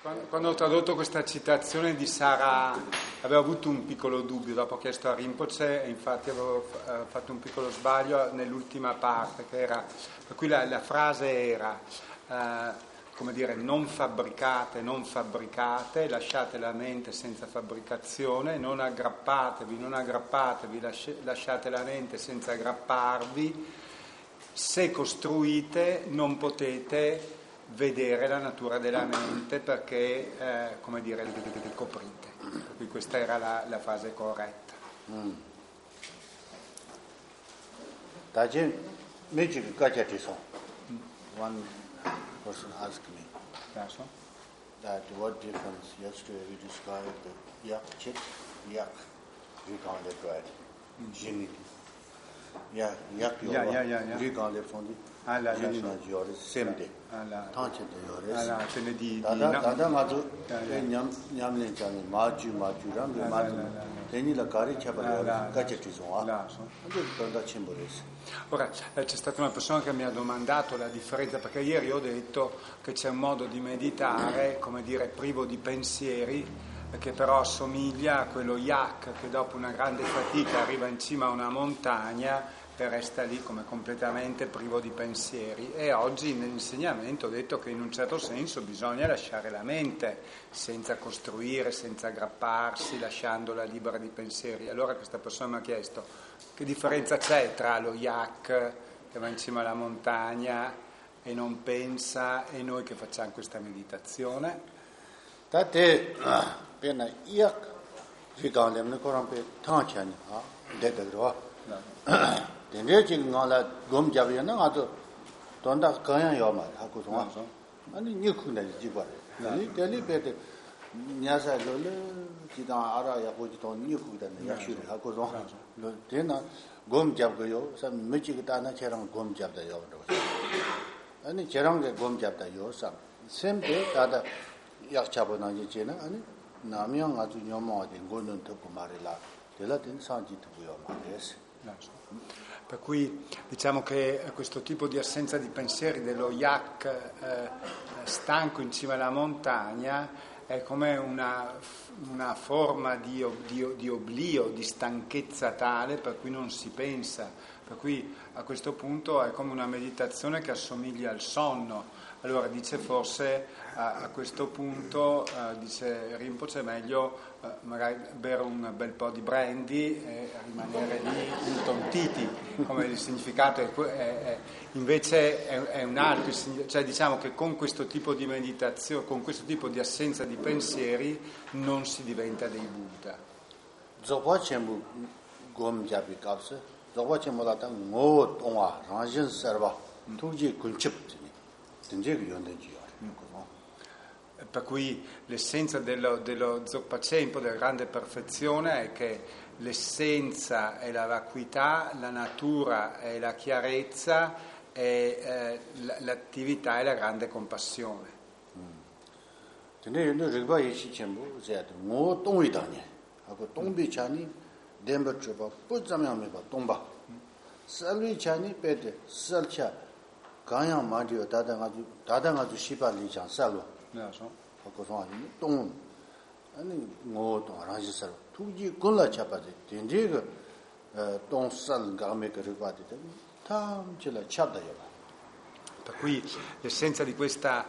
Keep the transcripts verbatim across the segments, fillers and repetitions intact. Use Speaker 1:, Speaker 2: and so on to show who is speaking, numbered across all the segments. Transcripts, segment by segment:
Speaker 1: Quando, quando ho tradotto questa citazione di Sara avevo avuto un piccolo dubbio, dopo ho chiesto a Rinpoche e infatti avevo eh, fatto un piccolo sbaglio nell'ultima parte, che era, per cui la, la frase era eh, come dire, non fabbricate, non fabbricate, lasciate la mente senza fabbricazione, non aggrappatevi, non aggrappatevi, lasci, lasciate la mente senza aggrapparvi, se costruite non potete vedere la natura della mente perché, eh, come dire, li coprite. Per cui questa era la, la frase corretta.
Speaker 2: Mm. One person asked me that what difference yesterday we described the yak chit, yak, we call it right, jini. yak, yak
Speaker 1: yeah, yeah, yeah, yeah.
Speaker 2: we call it from the
Speaker 1: Ah, là,
Speaker 2: jini na yore, same day.
Speaker 1: Ah, là.
Speaker 2: Tanche de yore.
Speaker 1: Ah, là, ce ne di...
Speaker 2: Dada, dada mazu, nyam, nyam le chani, maju, maju, ram, maju. Teni la cari c'è per gadget sono.
Speaker 1: Ora, eh, c'è stata una persona che mi ha domandato la differenza, perché ieri ho detto che c'è un modo di meditare, come dire, privo di pensieri, che però assomiglia a quello yak che dopo una grande fatica arriva in cima a una montagna e resta lì come completamente privo di pensieri. E oggi nell'insegnamento ho detto che in un certo senso bisogna lasciare la mente senza costruire, senza aggrapparsi, lasciandola libera di pensieri. Allora questa persona mi ha chiesto che differenza c'è tra lo yak che va in cima alla montagna e non pensa e noi che facciamo questa meditazione.
Speaker 2: Tate pena yak rigalem koram pe tanchani ha dedro. Denje ngala gom jabe na ngado donda kanya yo ma ha ko song ani nyukhu na ji ba ni deli pe de nyasa lo le ji da ara ya ko ji to nyukhu da ne ya shi ha ko song lo de na gom jab go yo sa me ji da na cherang gom jab da yo do ani cherang ge gom jab da yo sa sem de da da yak chabo na ji je na ani namyang aju nyomo de gonon to ko mare la de la den sa ji to yo ma des.
Speaker 1: Per cui diciamo che questo tipo di assenza di pensieri dello yak eh, stanco in cima alla montagna è come una, una forma di, di, di oblio, di stanchezza tale per cui non si pensa, per cui a questo punto è come una meditazione che assomiglia al sonno. Allora dice forse a, a questo punto, eh, dice Rinpoche, è meglio eh, magari bere un bel po' di brandy e rimanere lì intontiti, come il significato è, è, è invece è, è un altro, cioè diciamo che con questo tipo di meditazione, con questo tipo di assenza di pensieri non si diventa dei Buddha.
Speaker 2: Zopa chenbu gom jabi kapse, zopa chenbu la ta ngo tongwa rangshin serva, tuji kunchip.
Speaker 1: Per cui l'essenza dello, dello Dzogpa Chenpo, della grande perfezione, è che l'essenza è la vacuità, la natura è la chiarezza e eh, l'attività è la grande compassione.
Speaker 2: Tene rigba yeshi chenpo zayat ngo tongwi danye, ako tongbi chani denpa choba puzamyang meba tongba, salwi chani pete salcha 강양 마디오 다다가주 다다가주 시발리 장살로
Speaker 1: 네서
Speaker 2: 하고서 똥 아니 뭐도 알아지서 투지 골라 잡아지 된지가 똥살 감에 그러바데 탐질라 찾다요.
Speaker 1: Per cui l'essenza di questa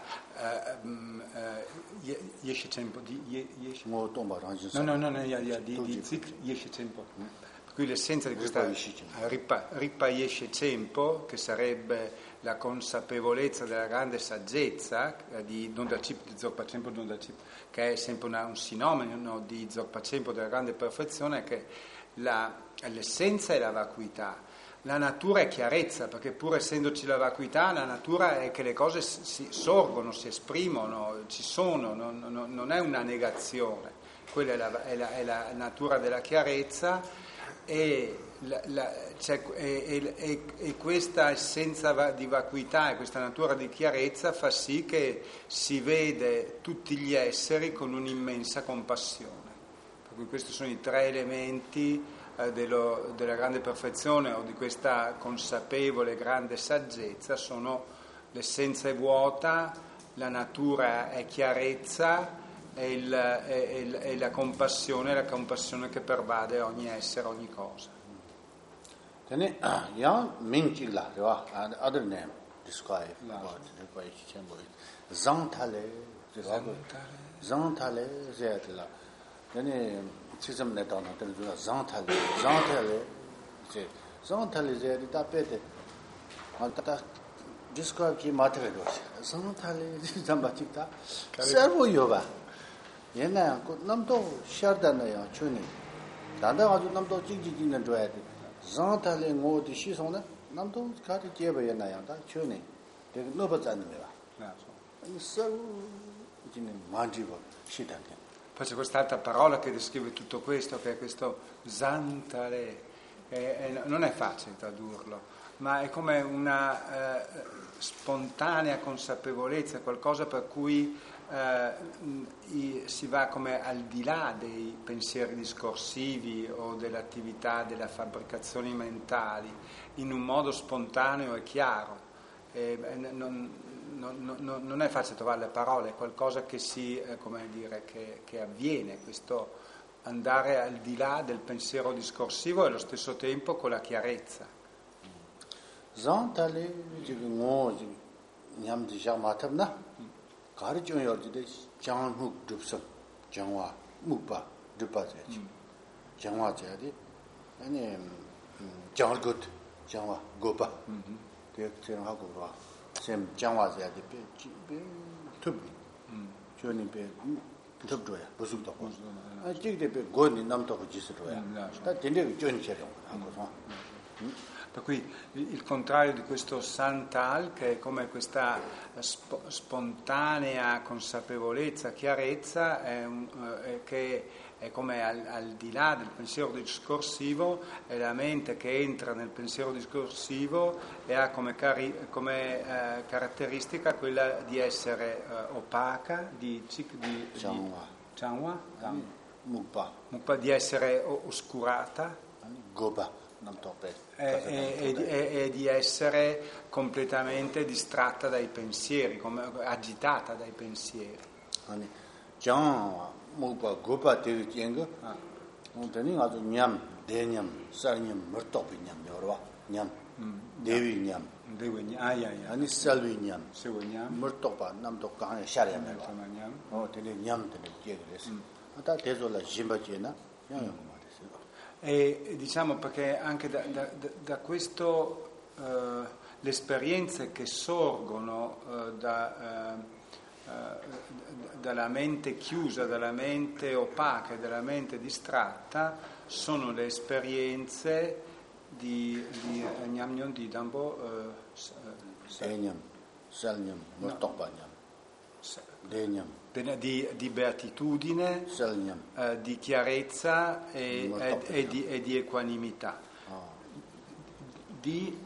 Speaker 1: yeshe tempo di yeshe
Speaker 2: mo tomba rangi
Speaker 1: no no no no di di zik yeshe tempo. Per cui l'essenza di questa ripa ripa yeshe tempo, che sarebbe la consapevolezza della grande saggezza di Dondar Chip, di Dzogpa Chenpo Dondar Chip, che è sempre una, un sinomeno di Dzogpa Chenpo della grande perfezione, che la, l'essenza è la vacuità, la natura è chiarezza, perché pur essendoci la vacuità, la natura è che le cose si sorgono, si esprimono, ci sono, non, non, non è una negazione, quella è la, è la, è la natura della chiarezza. E, la, la, cioè, e, e, e questa essenza di vacuità e questa natura di chiarezza fa sì che si vede tutti gli esseri con un'immensa compassione. Per cui questi sono i tre elementi eh, dello, della grande perfezione o di questa consapevole grande saggezza: sono l'essenza è vuota, la natura è chiarezza e, il, e, il, e la compassione, la compassione che pervade ogni essere, ogni cosa.
Speaker 2: Then, young Minchilla, other name describe about the Chamber. Zantale, Zantale, Zetla. Then, Chisum Netona, Zantale, Zantale, Zantale, Zeta Pete. Describe Ki Matredos. Zantale, Zambatita, Servo Yoga. Yena, Namdo, Shardana, Chuni. Danda, Namdo, Jiji, and Dread. Zantale ngô thì sĩ xong đó, năm đó cả cái chế về này đó, chơi này, để nó bắt chân nữa. Anh sao chỉ nên mang đi vào sĩ đàn cái.
Speaker 1: Poi c'è quest'altra parola che descrive tutto questo, che è questo Zantale, e, e non è facile tradurlo, ma è come una eh, spontanea consapevolezza, qualcosa per cui eh, si va come al di là dei pensieri discorsivi o dell'attività delle fabbricazioni mentali, in un modo spontaneo e chiaro. E non, non, non, non è facile trovare le parole, è qualcosa che si, eh, come dire, che, che avviene, questo andare al di là del pensiero discorsivo e allo stesso tempo con la chiarezza.
Speaker 2: Zantale 지금 뭐 냠지 샤마탑나 가르쳐 열지데 장묵 줍서 장화 묵바 줍바지 장화자디 아니 장을것 장화 고바 대학생 하고 와 샘 장화자디 베 톱 저는 베 톱도야 무슨도 아 지금 베 고니 남도 지스도야 다 된데 전체로 하고서
Speaker 1: Per cui il contrario di questo Santal, che è come questa sp- spontanea consapevolezza, chiarezza, è un, eh, che è come al, al di là del pensiero discorsivo, è la mente che entra nel pensiero discorsivo e ha come, cari- come eh, caratteristica quella di essere eh, opaca, di, di, di
Speaker 2: Chanwa,
Speaker 1: Chanwa?
Speaker 2: Mukpa,
Speaker 1: Mukpa, di essere oscurata,
Speaker 2: Goba.
Speaker 1: E, e, e, e di essere completamente distratta dai pensieri, come, agitata dai pensieri.
Speaker 2: Già, molto goba devi tengo. Non tenim ato nyam, denyam, sarnyam, mortopi nyam, yorwa, nyam, devi nyam,
Speaker 1: devi nyam, ah ya ya.
Speaker 2: Ani salvi nyam,
Speaker 1: sewi nyam,
Speaker 2: mortopa nam to kane sharia merwa. Oh, tene nyam tene tiegres. Ata tezo la jimba jena, nyam.
Speaker 1: E diciamo perché anche da, da, da questo eh, le esperienze che sorgono eh, da, eh, dalla mente chiusa, dalla mente opaca e dalla mente distratta sono le esperienze di Gnam di Dambo
Speaker 2: Senyam, Selnyam, Mortopanyam, Denyam.
Speaker 1: Di, di beatitudine, eh, di chiarezza e, e, e, di, e di equanimità. Oh. Di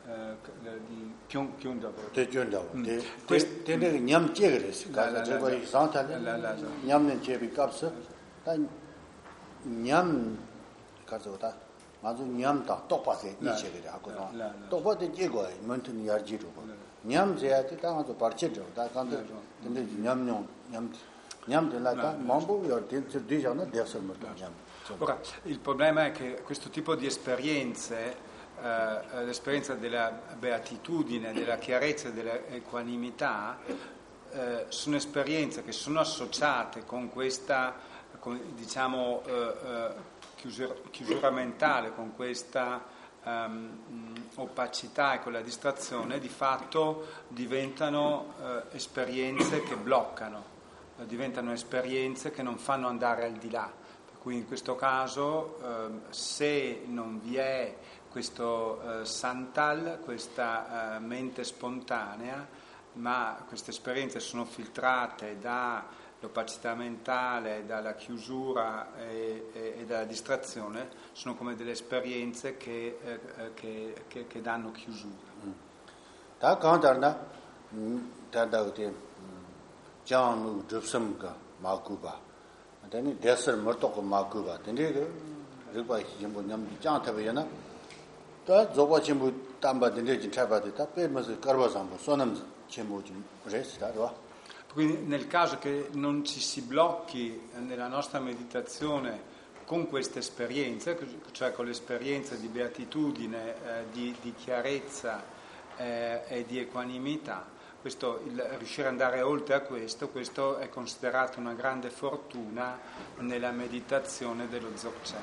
Speaker 1: Kyungdavo.
Speaker 2: Di Kyungdavo. Tene nyam chegres. Kaza jeba santale. Nyam ne chebi kapsa. Ta nyam kaza ta. Mazu nyam ta topase ni chegere akono. Topate chego ai mentun yarjiru. Nyam zeati ta mazu parchejo ta kande tene nyam nyam nyam nyam de la ta mambo yor tin déjà na derso mo nyam.
Speaker 1: Ora, il problema è che questo tipo di esperienze, eh, l'esperienza della beatitudine, della chiarezza e dell'equanimità, eh, sono esperienze che sono associate con questa, con, diciamo, eh, eh, chiusura, chiusura mentale, con questa um, opacità e con la distrazione, di fatto diventano eh, esperienze che bloccano, eh, diventano esperienze che non fanno andare al di là. Quindi in questo caso eh, se non vi è questo eh, santal, questa eh, mente spontanea, ma queste esperienze sono filtrate dall'opacità mentale, dalla chiusura e, e, e dalla distrazione, sono come delle esperienze che, eh, che, che, che danno chiusura.
Speaker 2: Da kandarna da dauti janu dupsamka makuba tani desar mortoko makuba tani riba jimbo nyam jang tabena ta zoba jimbo tamba tani jin tabade ta pe mas karba sambo sonam jimbo jim resta ro
Speaker 1: Quindi nel caso che non ci si blocchi nella nostra meditazione con queste esperienze, cioè con l'esperienza di beatitudine, eh, di, di chiarezza eh, e di equanimità, questo, il riuscire ad andare oltre a questo, questo è considerato una grande fortuna nella meditazione dello Dzogchen.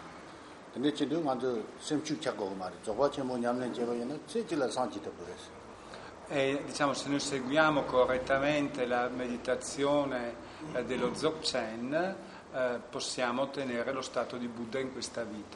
Speaker 1: E diciamo, se noi seguiamo correttamente la meditazione eh, dello Dzogchen, eh, possiamo ottenere lo stato di Buddha in questa vita.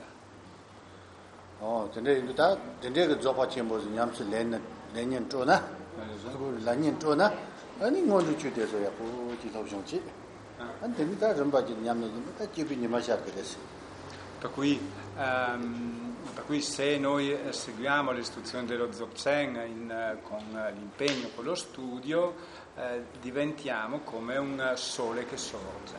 Speaker 2: Oh, tende da tende che zopa chembo nyamse len lenyen trona. Lenyen trona. Ani ngonju chute so ya ko ji lo jongji. An tende da ramba ji nyamne ji ta jibi ni ma sha ke des.
Speaker 1: Per cui um, Per cui se noi seguiamo le istruzioni dello Dzogchen in, con l'impegno, con lo studio, eh, diventiamo come un sole che sorge.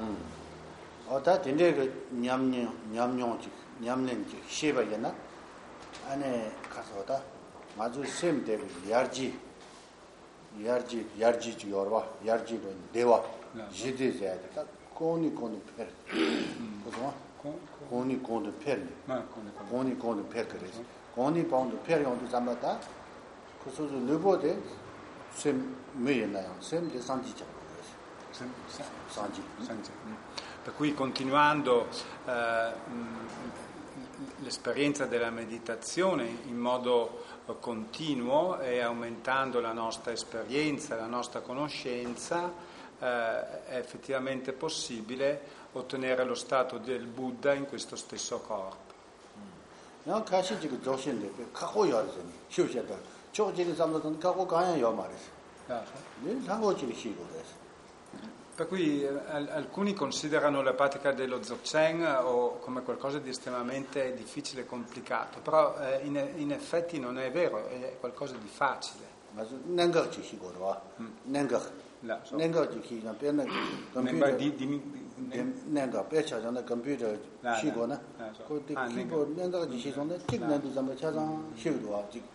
Speaker 2: Oh, da tende che nyamne nyamnyong nyamnen ji sheba yana ane kasoda mazu sem de yarji yarji yarji ji yorwa yarji do dewa jide zade ta koni koni per koso koni koni per koni koni per kres koni pound per on zamata koso lebo de sem meyena sem de sanji cha sem sanji
Speaker 1: sanji. Per cui continuando eh, l'esperienza della meditazione in modo continuo e aumentando la nostra esperienza, la nostra conoscenza, eh, è effettivamente possibile ottenere lo stato del Buddha in questo stesso corpo.
Speaker 2: No, kashi ji ge joshin de ka ho yo de ni xiu xie de chou ji de zam de ka ho ga yan yo ma de.
Speaker 1: Ah,
Speaker 2: Ni sang ho ji de xi go de.
Speaker 1: Per cui eh, alcuni considerano la pratica dello Dzogchen o come qualcosa di estremamente difficile e complicato, però eh, in, in effetti non è vero, è qualcosa di facile.
Speaker 2: Ma nenga ji xi go de wa. Nenga. Nenga ji xi na bian de
Speaker 1: computer di di
Speaker 2: nenga pe cha jang de computer xi go na. Ko de ki go nenga ji xi zong de jig nan du zam de cha zang xi go wa ji.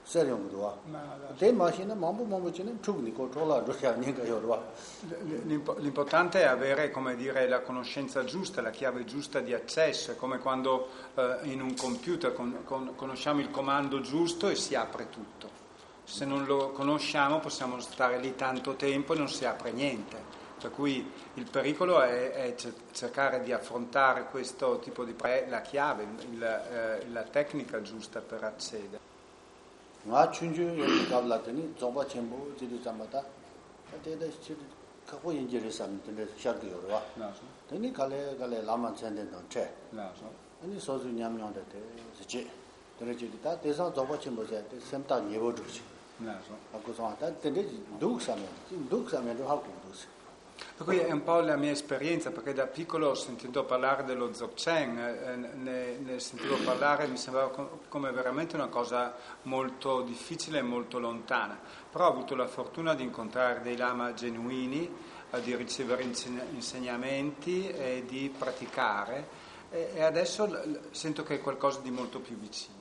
Speaker 1: L'importante è avere, come dire, la conoscenza giusta, la chiave giusta di accesso. È come quando eh, in un computer con, con, conosciamo il comando giusto e si apre tutto. Se non lo conosciamo possiamo stare lì tanto tempo e non si apre niente. Per cui il pericolo è, è cercare di affrontare questo tipo di pre- la chiave, il, eh, la tecnica giusta per accedere.
Speaker 2: nga chunju ye kabla tani zomba chenbo jidu zamata tede chi ka ko yin jere sam tene shar ge yorwa na so tani kale kale lama chen den don che na so ani so zu nyam nyong de de ji de ji ta de sa zomba chenbo je de sem ta nyebo ju chi na so ha ko so ta tene ji duk sam duk sam de ha ko du.
Speaker 1: Per cui è un po' la mia esperienza, perché da piccolo ho sentito parlare dello Dzogchen, eh, ne, ne sentivo parlare, mi sembrava co- come veramente una cosa molto difficile e molto lontana, però ho avuto la fortuna di incontrare dei lama genuini, eh, di ricevere inseg- insegnamenti e di praticare, e, e adesso l- sento che è qualcosa di molto più vicino.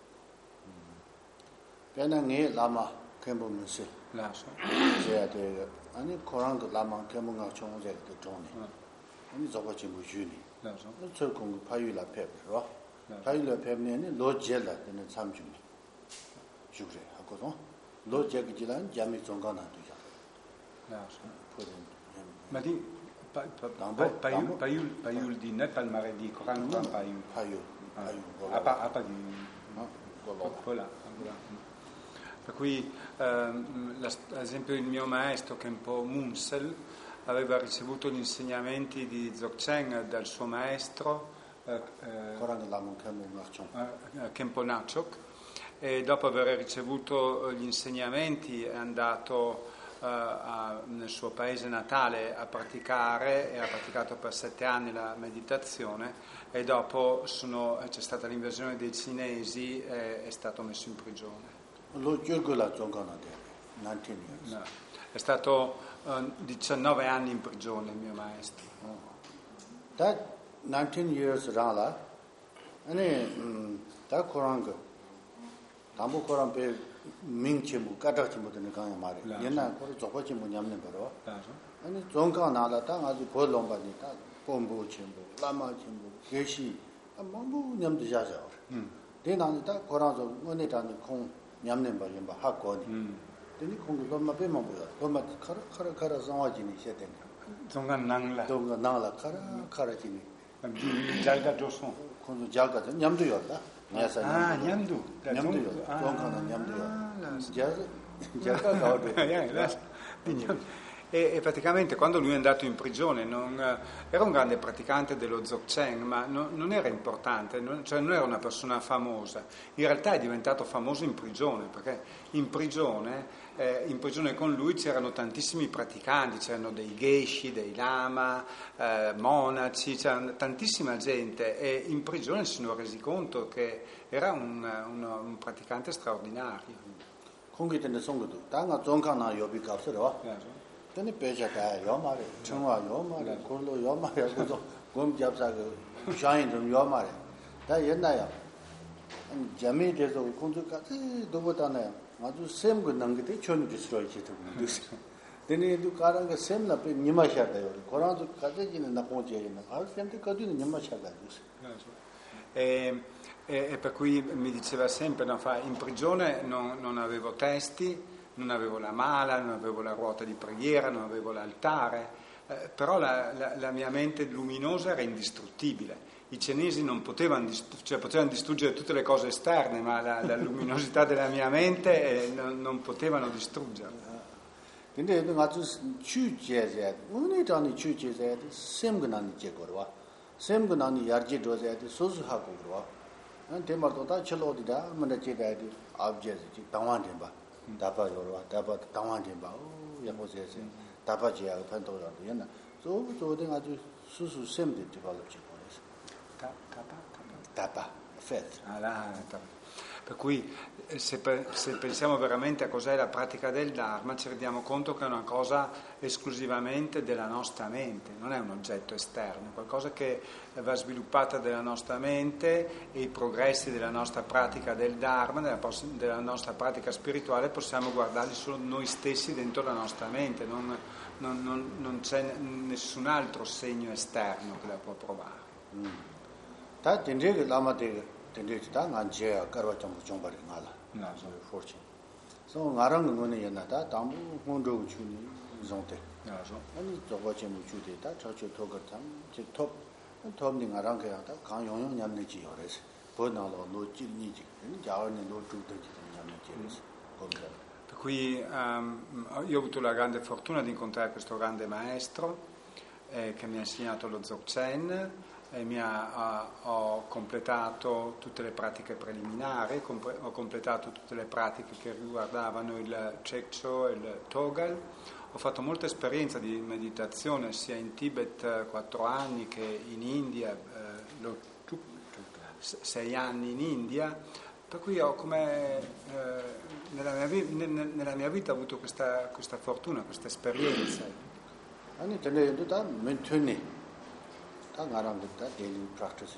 Speaker 2: Bene, lama kembo musi.
Speaker 1: La so.
Speaker 2: 아니 코랑 그 라마 개몽가 총제 그 종이 아니 저거 지금 주니
Speaker 1: 그래서
Speaker 2: 저 공부 파유라 페브로 파유라 페브는 로젤라 되는 참중이 주그래 하고서 로제기 지난 잠이 종가나 되죠.
Speaker 1: 그래서 ma di paiul paiul paiul di ne palmare di coran paiul
Speaker 2: paiul paiul
Speaker 1: apa apa di voilà. Per cui, ehm, ad esempio, il mio maestro Khenpo Munsel aveva ricevuto gli insegnamenti di Dzogchen dal suo maestro eh, eh, Khenpo Nachok, e dopo aver ricevuto gli insegnamenti è andato eh, a, nel suo paese natale a praticare, e ha praticato per sette anni la meditazione, e dopo sono, c'è stata l'invasione dei cinesi e è stato messo in prigione.
Speaker 2: Lo giogola giocano nineteen years.
Speaker 1: No. È stato uh, diciannove anni in prigione il mio maestro.
Speaker 2: Oh. That nineteen years rala ane da Quran ko tambo Quran pe 민치무 까다치무 되는 강에 말이 옛날 거를 저거치무 냠는 거로 아니 종강 나라다 아주 볼롱바니다 본부 친구 라마 친구 계시 뭐뭐 냠도 자자 음 대나니다 거라서 뭐네다니 콩 냠는 바긴 바 학거니 음 되니 콩도 엄마 빼면 뭐야 엄마 카라 카라 카라 상화지니 시대는
Speaker 1: 종강 낭라
Speaker 2: 종강 낭라 카라 카라지니
Speaker 1: 잘가 조선
Speaker 2: 콩도 잘가 냠도 요다
Speaker 1: Ah, Gnamdu.
Speaker 2: Gnamdu. Giocano Gnamdu. Già già caduto.
Speaker 1: E, e praticamente quando lui è andato in prigione non, era un grande praticante dello Dzogchen, ma non, non era importante, non, cioè non era una persona famosa. In realtà è diventato famoso in prigione, perché in prigione, eh, in prigione con lui c'erano tantissimi praticanti, c'erano dei geisha, dei lama, eh, monaci, c'era tantissima gente, e in prigione si sono resi conto che era un, un, un praticante straordinario.
Speaker 2: Come te ne sono tu? Tanga zonkana yobi kapsero. Tene pejaga yomare, chungwa yomare, kurlo yomare, kudo gom japsa ge shayin dum yomare. Da yenaya. Jami deso kundu ka dobotana 아주 샘고 남기대 전기 스로이지 되고. Tene du karanga sem na pe nima shadayo. Koranzo kadejine na ponjeyina. Al sempre kadine nima shadayo.
Speaker 1: E, e, e per cui mi diceva sempre, no, fa, in prigione non, non avevo testi, non avevo la mala, non avevo la ruota di preghiera, non avevo l'altare, eh, però la, la, la mia mente luminosa era indistruttibile. I cinesi non potevano, dist- cioè potevano distruggere tutte le cose esterne, ma la, la luminosità della mia mente eh, non, non potevano distruggerla.
Speaker 2: 근데 그 아주 추제제 오늘도 추제제 샘근한 제거와 샘근한 야르지도제 소수하고 그러와 대마도 다 칠로디다 문제제다디 아브제지 당완된 바 다바 요로와 다바 당완된 바 야보제제 다바지야 판도라도 옛날 저 저된 아주 수수 샘데 디벨롭지 보내서
Speaker 1: 다바
Speaker 2: 다바 fet
Speaker 1: ah per cui se, se pensiamo veramente a cos'è la pratica del Dharma ci rendiamo conto che è una cosa esclusivamente della nostra mente, non è un oggetto esterno, è qualcosa che va sviluppata dalla nostra mente, e i progressi della nostra pratica del Dharma, della, della nostra pratica spirituale possiamo guardarli solo noi stessi dentro la nostra mente, non, non, non, non c'è nessun altro segno esterno che la può provare.
Speaker 2: Da dindre lama de dindre ta nganje karwa cham chong bari ngala
Speaker 1: na so
Speaker 2: fortune so ngarang ngone yana da dambu hondo chuni zonte
Speaker 1: na so
Speaker 2: ani zogo chemu chude da chacho togar tam che top top ni ngarang ga da gang yong yong nyam ne ji yores bo na lo no ji ni ji ni ja ne lo tu de ji nyam ne ji yores
Speaker 1: per cui um, io ho avuto la grande fortuna di incontrare questo grande maestro eh, che mi ha insegnato lo Dzogchen. E mi ha, uh, ho completato tutte le pratiche preliminari, compre- ho completato tutte le pratiche che riguardavano il Chekcho e il Togal, ho fatto molta esperienza di meditazione sia in Tibet quattro anni che in India, eh, lo, sei anni in India, per cui ho come eh, nella, mia vi- n- nella mia vita ho avuto questa, questa fortuna, questa esperienza.
Speaker 2: Ani tene da mentuni daily practice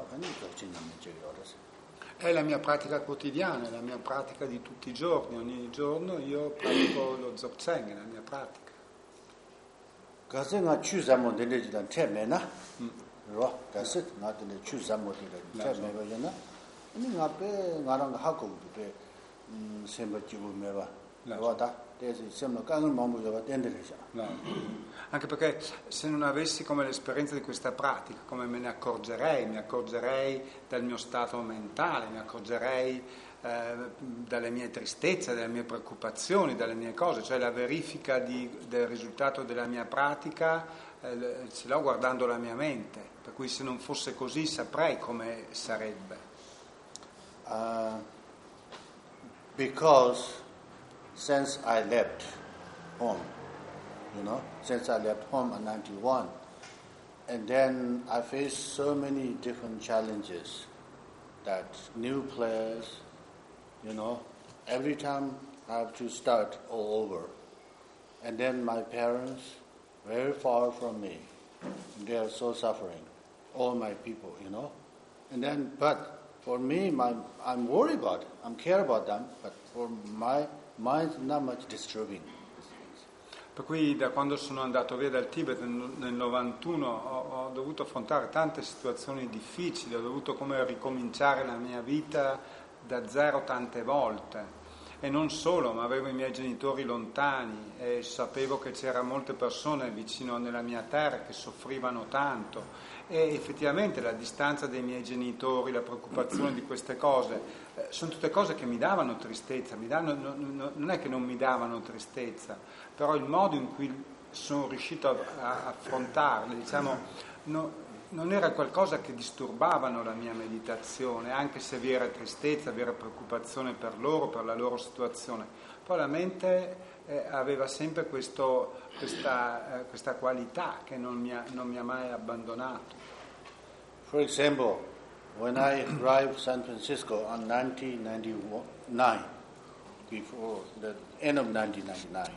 Speaker 1: è la mia pratica quotidiana, è la mia pratica di tutti i giorni, ogni giorno io pratico lo Dzogchen, è la mia pratica.
Speaker 2: Gasenga chuzamo delle dan temena ro gaset na delle chuzamo delle temena yana ni ngape ngarang haku be semba jibu meva wada desi sembra kangen mambu yoga tenderesha.
Speaker 1: Anche perché se non avessi come l'esperienza di questa pratica, come me ne accorgerei? Mi accorgerei dal mio stato mentale, mi accorgerei eh, dalle mie tristezze, dalle mie preoccupazioni, dalle mie cose, cioè la verifica di, del risultato della mia pratica eh, ce l'ho guardando la mia mente, per cui se non fosse così saprei come sarebbe.
Speaker 2: Uh, because since I left home, you know, since I left home in ninety-one, and then I faced so many different challenges, that new place, you know, every time I have to start all over. And then my parents, very far from me, they are so suffering, all my people, you know. And then, but for me, my, I'm worried about it. I'm care about them, but for my mind, not much disturbing.
Speaker 1: Per cui da quando sono andato via dal Tibet nel novantuno ho, ho dovuto affrontare tante situazioni difficili, ho dovuto come ricominciare la mia vita da zero tante volte. E non solo, ma avevo i miei genitori lontani e sapevo che c'erano molte persone vicino nella mia terra che soffrivano tanto. E effettivamente la distanza dei miei genitori, la preoccupazione di queste cose, eh, sono tutte cose che mi davano tristezza, mi danno, no, no, non è che non mi davano tristezza, però il modo in cui sono riuscito a, a affrontarle, diciamo, no, non era qualcosa che disturbavano la mia meditazione, anche se vi era tristezza, vi era preoccupazione per loro, per la loro situazione. Poi la mente eh, aveva sempre questo, questa, eh, questa qualità che non mi, ha, non mi ha mai abbandonato.
Speaker 2: For example, when I arrived in San Francisco on nineteen ninety-nine, before the end of nineteen ninety-nine,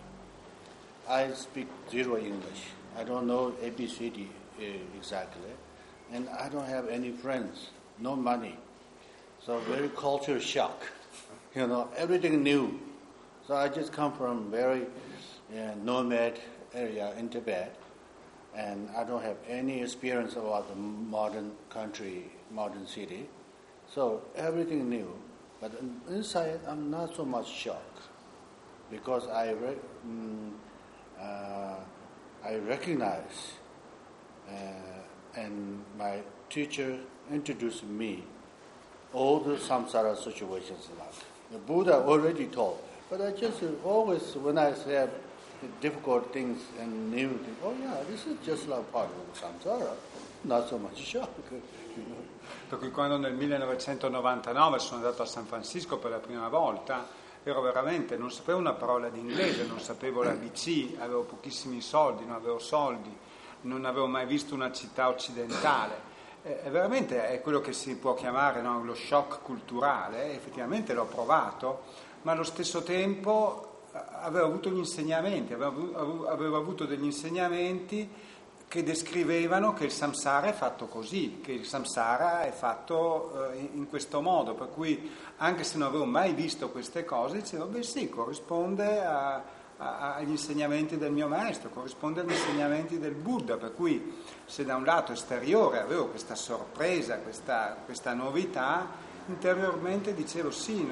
Speaker 2: I speak zero English. I don't know A B C D uh, exactly, and I don't have any friends, no money. So very culture shock, you know, everything new. So I just come from very uh, nomad area in Tibet, and I don't have any experience about the modern country, modern city. So everything new, but inside I'm not so much shocked because I re- mm, uh, I recognize uh, and my teacher introduced me all the samsara situations in life. The Buddha already told, but I just always, when I say difficult things and new things, oh yeah, this is just like part of samsara, not so much shock.
Speaker 1: Per cui quando nel millenovecentonovantanove sono andato a San Francisco per la prima volta, ero veramente, non sapevo una parola di inglese, non sapevo l'A B C, avevo pochissimi soldi, non avevo soldi, non avevo mai visto una città occidentale. È veramente è quello che si può chiamare, no, lo shock culturale. Effettivamente l'ho provato, ma allo stesso tempo avevo avuto gli insegnamenti, avevo, avevo avuto degli insegnamenti che descrivevano che il samsara è fatto così, che il samsara è fatto eh, in questo modo, per cui anche se non avevo mai visto queste cose dicevo, beh sì, corrisponde a, a, agli insegnamenti del mio maestro, corrisponde agli insegnamenti del Buddha, per cui se da un lato esteriore avevo questa sorpresa, questa, questa novità, interiormente dicevo sì,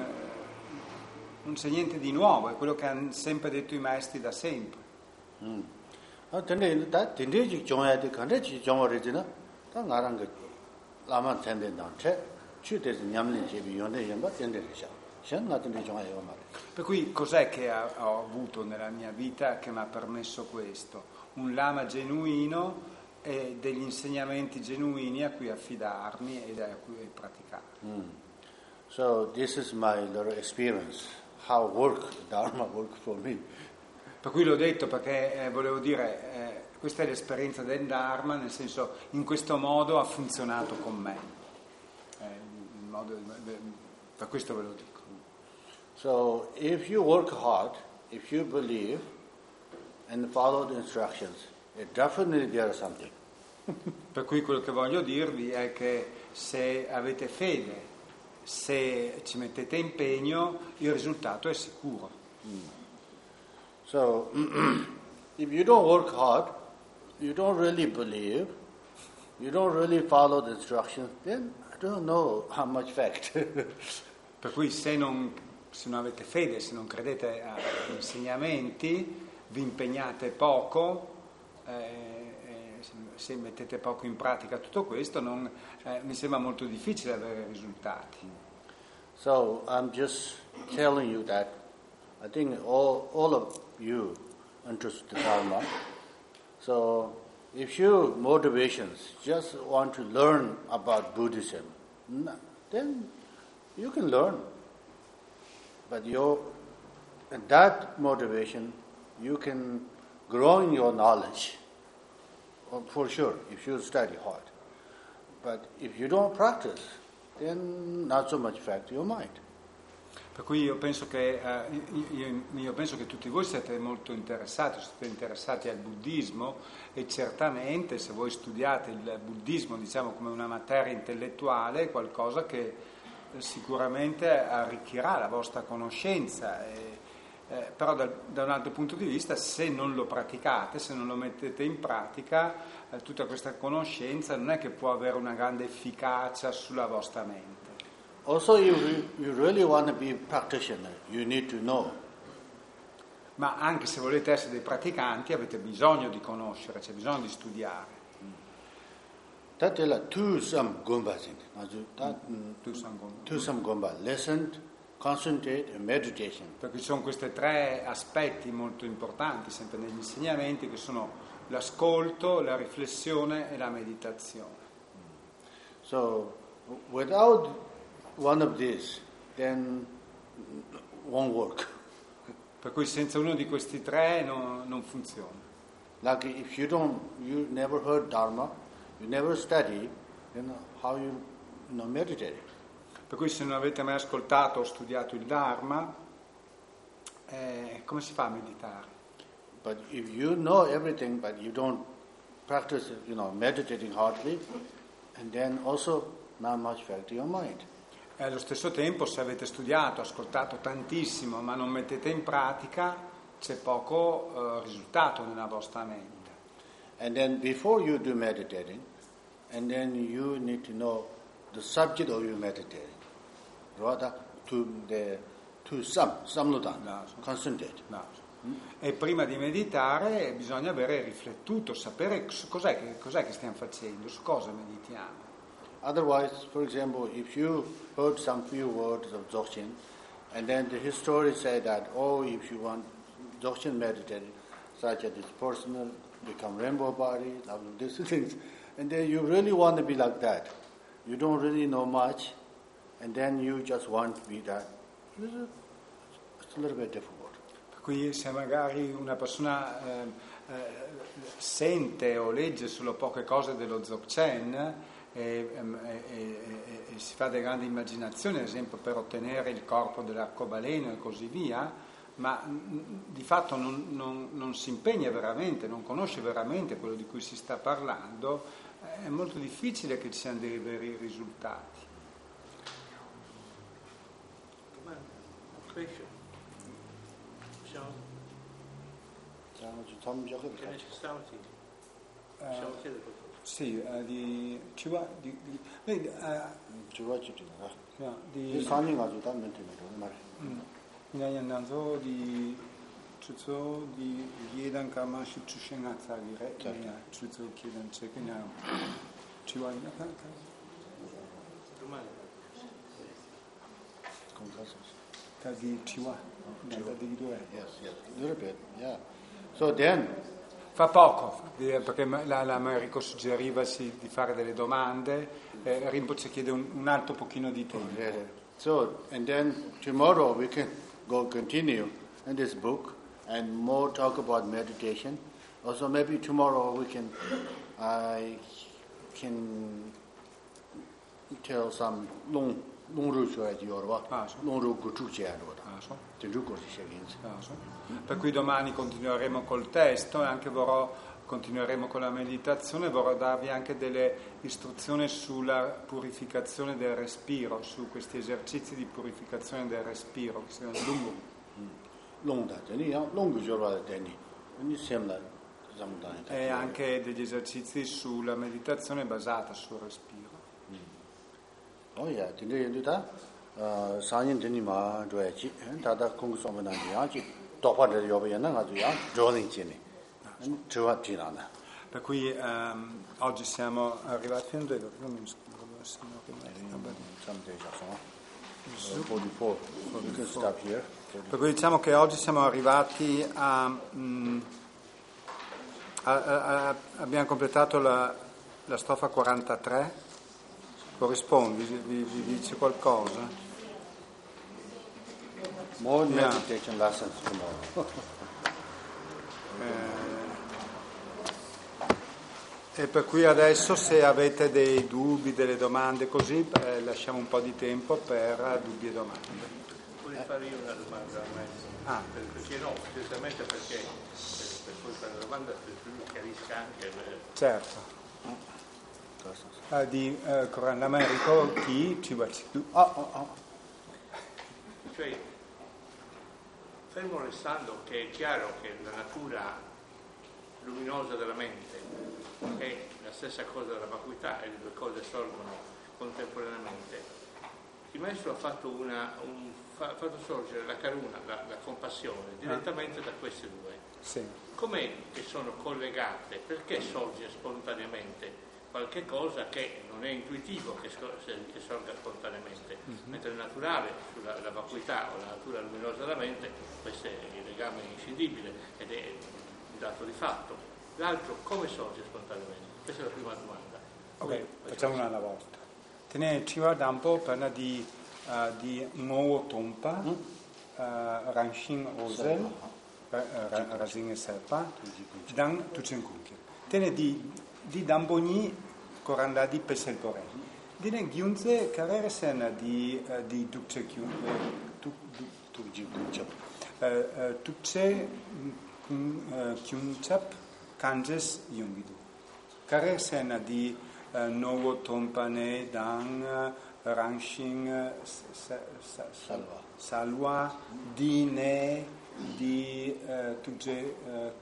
Speaker 1: non c'è niente di nuovo, è quello che hanno sempre detto i maestri da sempre.
Speaker 2: Mm. Ah, tende da tende ji jongya de kan de ji jongwa re jina ta ngarang ge lama tende dan che chu de nyamlin je bi yonde yamba tende re sha shan na tende jongya yo ma.
Speaker 1: Per cui cos'è che ho avuto nella mia vita che mi ha permesso questo? Un lama genuino e degli insegnamenti genuini a cui affidarmi e a cui praticare.
Speaker 2: Mm. So this is my little experience, how work Dharma work for me.
Speaker 1: Per cui l'ho detto perché eh, volevo dire, eh, questa è l'esperienza del Dharma, nel senso, in questo modo ha funzionato con me. Eh, il modo, per questo ve lo dico.
Speaker 2: So, if you work hard, if you believe and follow the instructions, it definitely there is something.
Speaker 1: Per cui quello che voglio dirvi è che se avete fede, se ci mettete impegno, il risultato è sicuro.
Speaker 2: Mm. So, if you don't work hard, you don't really believe, you don't really follow the instructions, then I don't know how much fact.
Speaker 1: Per cui se non, se non avete fede, se non credete agli insegnamenti, vi impegnate poco, eh, eh, se mettete poco in pratica tutto questo, non, eh, mi sembra molto difficile avere risultati.
Speaker 2: So, I'm just telling you that I think all, all of you interested in Dharma. So, if your motivations just want to learn about Buddhism, then you can learn. But your that motivation, you can grow in your knowledge, for sure, if you study hard. But if you don't practice, then not so much fact your mind.
Speaker 1: Per cui io penso che eh, io, io penso che tutti voi siete molto interessati, siete interessati al buddismo e certamente se voi studiate il buddismo, diciamo, come una materia intellettuale, è qualcosa che sicuramente arricchirà la vostra conoscenza, e, eh, però da, da un altro punto di vista, se non lo praticate, se non lo mettete in pratica, eh, tutta questa conoscenza non è che può avere una grande efficacia sulla vostra mente.
Speaker 2: Also, if you, you really want to be a practitioner, you need to know.
Speaker 1: Ma anche se volete essere dei praticanti avete bisogno di conoscere, c'è bisogno di studiare.
Speaker 2: Tatela tu sam gomba sin.
Speaker 1: Tu sam gomba.
Speaker 2: Tu sam gomba. Listen, concentrate and meditation.
Speaker 1: Perché ci sono questi tre aspetti molto importanti sempre negli insegnamenti, che sono l'ascolto, la riflessione e la meditazione.
Speaker 2: So, without one of these, then won't work.
Speaker 1: Per cui senza uno di questi tre no, non funziona.
Speaker 2: Like if you don't, you never heard Dharma, you never study, then how you, you know, meditate?
Speaker 1: Per cui se non avete mai ascoltato o studiato il Dharma, eh, come si fa a meditare?
Speaker 2: But if you know everything, but you don't practice, you know, meditating hardly, and then also not much effect to your mind.
Speaker 1: E allo stesso tempo, se avete studiato, ascoltato tantissimo, ma non mettete in pratica, c'è poco eh, risultato nella vostra mente.
Speaker 2: And then before you do meditating, and then you need to know the subject of your meditating. Rather to the to some, samlutan,
Speaker 1: no,
Speaker 2: concentrate.
Speaker 1: No. Mm? E prima di meditare bisogna avere riflettuto, sapere cos'è che, cos'è che stiamo facendo, su cosa meditiamo.
Speaker 2: Otherwise, for example, if you heard some few words of Dzogchen, and then the history said that, oh, if you want Dzogchen meditating, such as this personal, become rainbow body, all of these things, and then you really want to be like that. You don't really know much, and then you just want to be that. It's a little bit difficult.
Speaker 1: Per cui se magari una persona eh, eh, sente o legge solo poche cose dello Dzogchen, E, e, e, e si fa delle grandi immaginazioni, ad esempio per ottenere il corpo dell'arcobaleno e così via, ma n- di fatto non, non, non si impegna veramente, non conosce veramente quello di cui si sta parlando, è molto difficile che ci siano dei veri risultati. Uh, Sì, uh, di Chiwa di di di
Speaker 2: Chiwa ci
Speaker 1: no, di
Speaker 2: di sanni 가지고 다 멘트네요. 말.
Speaker 1: 음. 그냥 난zo di 추초 di 예단 가마 슈추셴아 자기래. 그냥 추초 기는 체 그냥 Chiwa 약간 다 di Chiwa. 다 di due.
Speaker 2: Yes, yes. A little bit. Yeah. So then
Speaker 1: Fa poco, perché la, la Mariko suggeriva sì, di fare delle domande, eh, Rinpoche chiede un, un altro pochino di tempo.
Speaker 2: Yeah. So, and then tomorrow we can go continue in this book and more talk about meditation. Also maybe tomorrow we can, I can tell some long, long shuai yorwa, long gutu jianwa.
Speaker 1: Per cui domani continueremo col testo e anche vorrò, continueremo con la meditazione, vorrò darvi anche delle istruzioni sulla purificazione del respiro, su questi esercizi di purificazione del respiro che siano lunghi. E anche degli esercizi sulla meditazione basata sul respiro.
Speaker 2: Oh yeah, 상인 되니마 줘야지. 다다 공부하면 안 돼야지. 똑바로 여보야는 아주 야 조닝지네. 저와 지나나.
Speaker 1: Per cui um, oggi siamo arrivati fin dove Per cui diciamo che oggi siamo arrivati a, mm, a, a, a abbiamo completato la, la strofa quarantatré. Corrispondi, vi, vi dice qualcosa?
Speaker 2: More meditation yeah. lessons tomorrow.
Speaker 1: eh, e per cui adesso se avete dei dubbi, delle domande così, eh, lasciamo un po' di tempo per dubbi e domande.
Speaker 3: Volevo fare io una domanda al maestro.
Speaker 1: Ah.
Speaker 3: Perché no, certamente perché per, per poi fare la domanda per cui chiarisca anche. Per...
Speaker 1: Certo. uh, di uh, Coran l'Americo chi ci va citu.
Speaker 2: Ah, ah, ah.
Speaker 3: Cioè, fermo restando che è chiaro che la natura luminosa della mente è la stessa cosa della vacuità e le due cose sorgono contemporaneamente, il maestro ha fatto, una, un, fa, fatto sorgere la caruna, la, la compassione, direttamente ah. da queste due.
Speaker 1: Sì.
Speaker 3: Com'è che sono collegate? Perché sorge spontaneamente qualche cosa che non è intuitivo che, che sorga spontaneamente, mm-hmm. mentre è naturale, sulla la vacuità o la natura luminosa della mente, questo è il legame inscindibile ed è un dato di fatto. L'altro come sorge spontaneamente? Questa è la prima domanda.
Speaker 1: Ok,
Speaker 3: Poi,
Speaker 1: facciamo una alla volta. Tene Chiwa Dampo parla di, uh, di Ngo Tompa, mm? uh, Ranshin Ozel, Razin e Serpa, Dan Tuchen Kunki. Tene di, di Damboni Koranda di Peselpore. Dine Gyunze Carrere Sena di, uh, di Dukche Tukche Kyunchap Kanjes Yungidu. Carrere Sena di Uh, Novo Tompane Dan Ranshin sa, sa, sa, Salwa Dine di uh, Tuje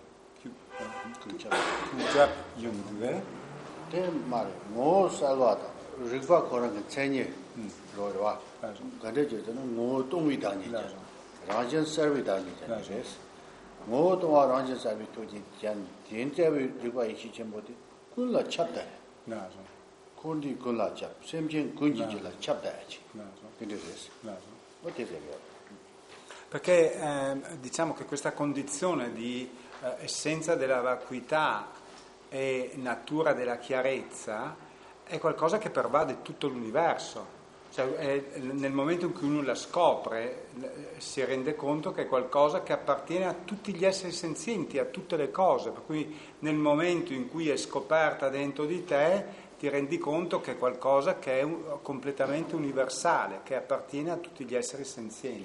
Speaker 1: Kujap Yungwe
Speaker 2: Te mare Mo Salwata Rigva Korang Chenye Lorwa Gade Jetano Mo Tongi Dani Ranjan Servi Dani Mo Tonga Ranjan Servi Tuji Jan Dientevi Rigva Ishi Chemboti Kunla Chapta
Speaker 1: Naso.
Speaker 2: Condi con la chap, sempre quindi la chap daci.
Speaker 1: Naso.
Speaker 2: Naso.
Speaker 1: Perché eh, diciamo che questa condizione di eh, essenza della vacuità e natura della chiarezza è qualcosa che pervade tutto l'universo. Cioè, è, nel momento in cui uno la scopre eh, si rende conto che è qualcosa che appartiene a tutti gli esseri senzienti, a tutte le cose, per cui nel momento in cui è scoperta dentro di te ti rendi conto che è qualcosa che è un, completamente universale, che appartiene a tutti gli esseri senzienti.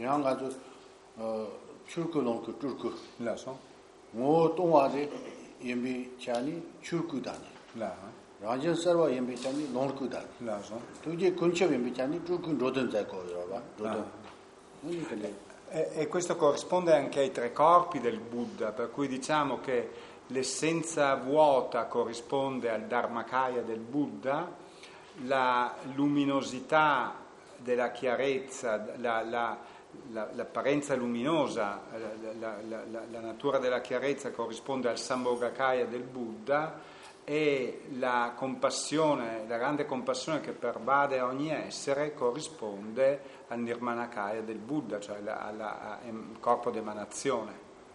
Speaker 1: La so.
Speaker 2: Ranjan Sarva Yambichani non Kudan. Tuji Kuncha Yambichani, Trukun Rodan Zako, Rodan.
Speaker 1: E, e questo corrisponde anche ai tre corpi del Buddha, per cui diciamo che l'essenza vuota corrisponde al Dharmakaya del Buddha, la luminosità della chiarezza, la, la, la, l'apparenza luminosa, la, la, la, la natura della chiarezza corrisponde al Sambhogakaya del Buddha, e la compassione, la grande compassione che pervade ogni essere corrisponde al Nirmanakaya del Buddha, cioè al corpo d'emanazione.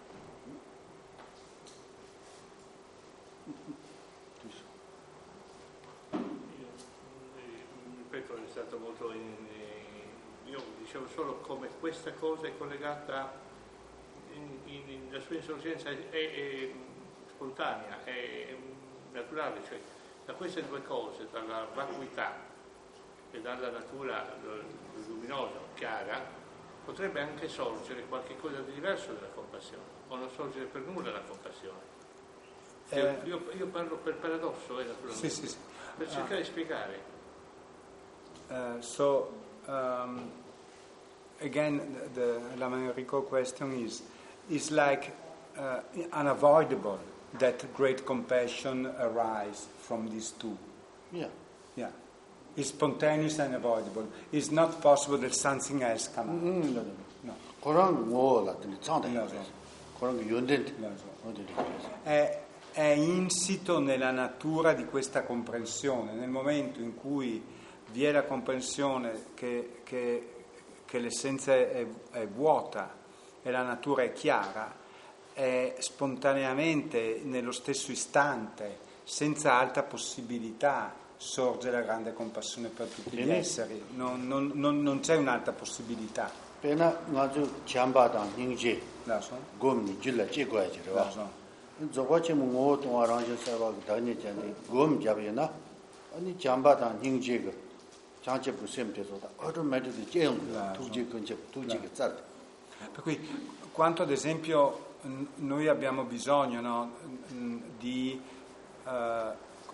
Speaker 3: Ripeto, è stato molto in, io dicevo solo come questa cosa è collegata in, in, in la sua insorgenza è, è, è spontanea, è naturale, cioè da queste due cose, dalla vacuità e dalla natura luminosa, chiara, potrebbe anche sorgere qualche cosa di diverso dalla compassione, o non sorgere per nulla la compassione. Eh, io, io parlo per paradosso, eh, naturalmente,
Speaker 1: sì, sì, sì.
Speaker 3: per cercare uh, di spiegare.
Speaker 1: Uh, so, um, again, the L'Americo question is, is like uh, unavoidable. That great compassion arise from these two.
Speaker 2: Yeah.
Speaker 1: Yeah. It's spontaneous and unavoidable. It's not possible that something else come out.
Speaker 2: Mm, no,
Speaker 1: no.
Speaker 2: Koran wo la de zang de. Koran yonde.
Speaker 1: È è insito nella natura di questa comprensione, nel momento in cui vi è la comprensione che, che, che l'essenza è, è vuota e la natura è chiara, è spontaneamente, nello stesso istante, senza altra possibilità, sorge la grande compassione per tutti gli esseri. Non, non, non, non c'è un'altra possibilità.
Speaker 2: Pena ngaju chambadang ningje. Gomni jilla chegwaji ro. Zobache mu ngo to arrange sarwa dani jandi gom jabena. Ani chambadang ningje ga. Changche pusemte soda. Automatically cheung tuji kunje tuji ga zar.
Speaker 1: Per cui quanto ad esempio noi abbiamo bisogno, no, di uh,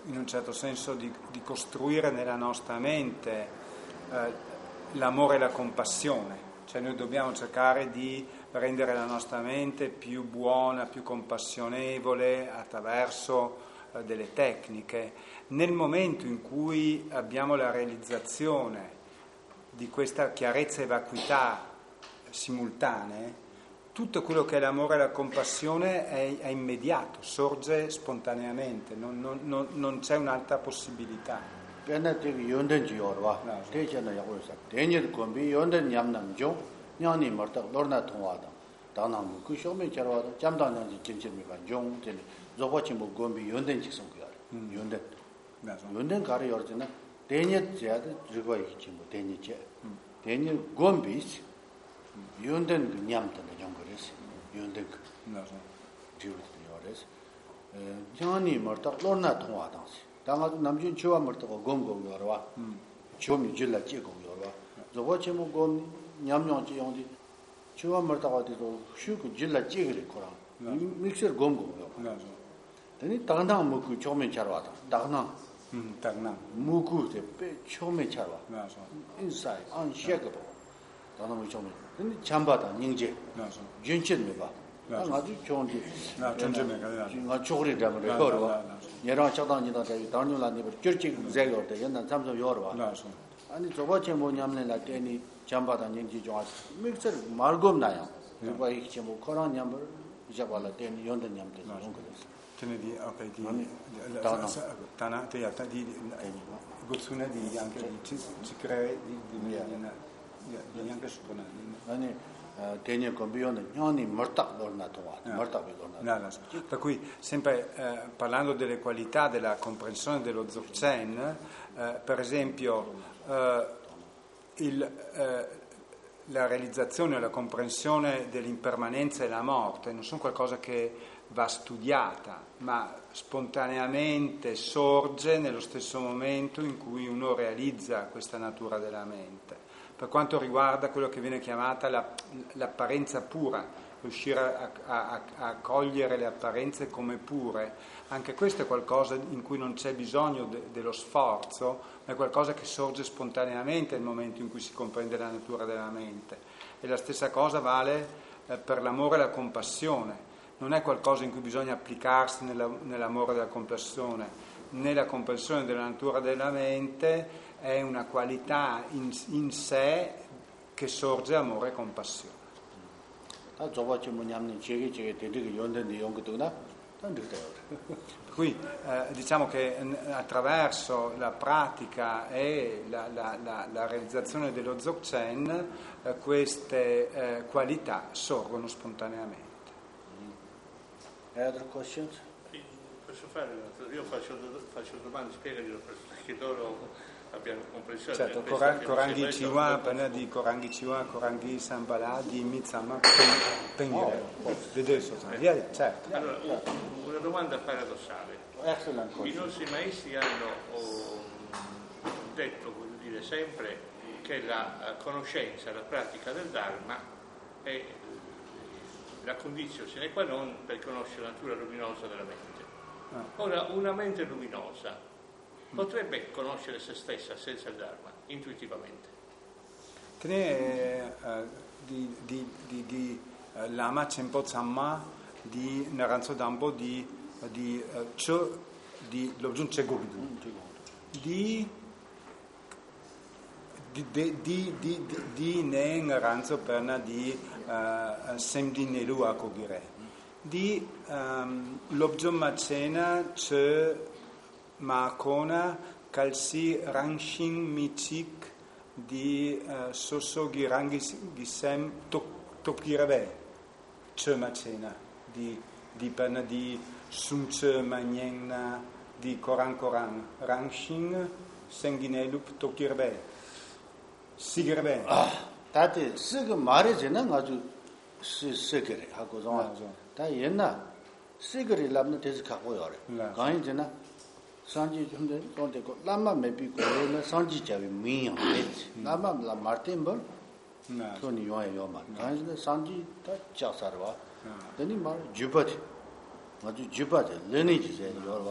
Speaker 1: in un certo senso di, di costruire nella nostra mente eh, l'amore e la compassione, cioè noi dobbiamo cercare di rendere la nostra mente più buona, più compassionevole attraverso eh, delle tecniche. Nel momento in cui abbiamo la realizzazione di questa chiarezza e vacuità simultanee, tutto quello che è l'amore e la compassione è, è immediato, sorge spontaneamente, non, non, non, non c'è un'altra possibilità.
Speaker 2: 연된 냠던데 정거레스 연된
Speaker 1: 나서
Speaker 2: 지우스요레스 에 형이 뭐다 로나 통화당시 당아도 남준 치와 뭐다고 검검 요러와 좀 줄라 찍고 요러와 저거 제목 검 냠냠지 용디 치와 뭐다고 어디도 슈고 줄라 찍으리 거라 믹서 검검 요
Speaker 1: 나서
Speaker 2: 되니 당당 먹고 처음에 잘와다 당당
Speaker 1: 음 당당
Speaker 2: 무구데 빼 처음에 잘와
Speaker 1: 나서
Speaker 2: 인사이 안 셰거 당당 처음에 근데 잠바다 닝제
Speaker 1: 나서
Speaker 2: 윤치는 봐. 나 아주 좋은데.
Speaker 1: 나 전점에 가야.
Speaker 2: 나 쪼그리 잡으려 걸어. 얘랑 차단이다 대비 단뇨라니 ጭጭ 제거 때 옛날 삼성 요러 봐.
Speaker 1: 나서
Speaker 2: 아니 저거체 뭐냐면은 때니 잠바다 닝지 좀 믹서 말검 나요. 그거 이게 뭐 코로나 냠을 이제 발라 때니 연대 냠때 좀 그랬어.
Speaker 1: Tenevi okay di tana te yata di gotsuna di anche di ci crei di di di anche supponendo
Speaker 2: 아니 대년 compione ogni morta torna a morta torna.
Speaker 1: Per cui sempre eh, parlando delle qualità della comprensione dello Dzogchen, eh, per esempio eh, il, eh, la realizzazione e la comprensione dell'impermanenza e la morte non sono qualcosa che va studiata, ma spontaneamente sorge nello stesso momento in cui uno realizza questa natura della mente. Per quanto riguarda quello che viene chiamata la, l'apparenza pura, riuscire a, a, a cogliere le apparenze come pure, anche questo è qualcosa in cui non c'è bisogno de, dello sforzo, ma è qualcosa che sorge spontaneamente nel momento in cui si comprende la natura della mente. E la stessa cosa vale eh, per l'amore e la compassione. Non è qualcosa in cui bisogna applicarsi nella, nell'amore e la compassione, né la comprensione della natura della mente è una qualità in, in sé che sorge amore e compassione. Qui eh, diciamo che attraverso la pratica e la, la, la, la realizzazione dello Dzogchen eh, queste eh, qualità sorgono spontaneamente.
Speaker 2: Other questions?
Speaker 3: Posso fare? Io faccio, faccio domande, spiegaglielo perché loro abbiamo comprensione.
Speaker 1: Certo, Korangi Chiwa, parla di Korangi Chiwa, Korangi Sambala, di Mitsama, Pengire. Vedete, certo.
Speaker 3: Allora, una domanda paradossale. I nostri maestri hanno oh, detto, voglio dire, sempre che la conoscenza, la pratica del Dharma è la condizione sine qua non per conoscere la natura luminosa della mente. Ora, una mente luminosa potrebbe conoscere se stessa senza il Dharma, intuitivamente.
Speaker 1: Tene di, di, di, di Lama Chenpo Tsamma di Naranzo Dambo di di Cho di Lobjun Chegogdu di di di di di di ne Naranzo Perna di Semdi Nelu Akogire di Lobjun Machena Che Makona Kalsi Rangshin Michik di uh, Sosogi Rangisem Tokirebe Che Macena di di Perna di Sumche Magnena di Koran Koran Rangshin Senginelup Tokirebe Sigirebe
Speaker 2: 아 다들 쓰고 말해지는 아주 쓰쓰그래 하고 다 옛날 쓰그리 람는 데서 갖고 요래 가인지나 산지 좀데 돈데고 람마 메비 고는 산지 자비 미양 람마 라 마르틴버 손이 요에 요마 가인지나 산지 다 짜사르와 되니 말 주바티 아주 주바티 레니지 제 요르와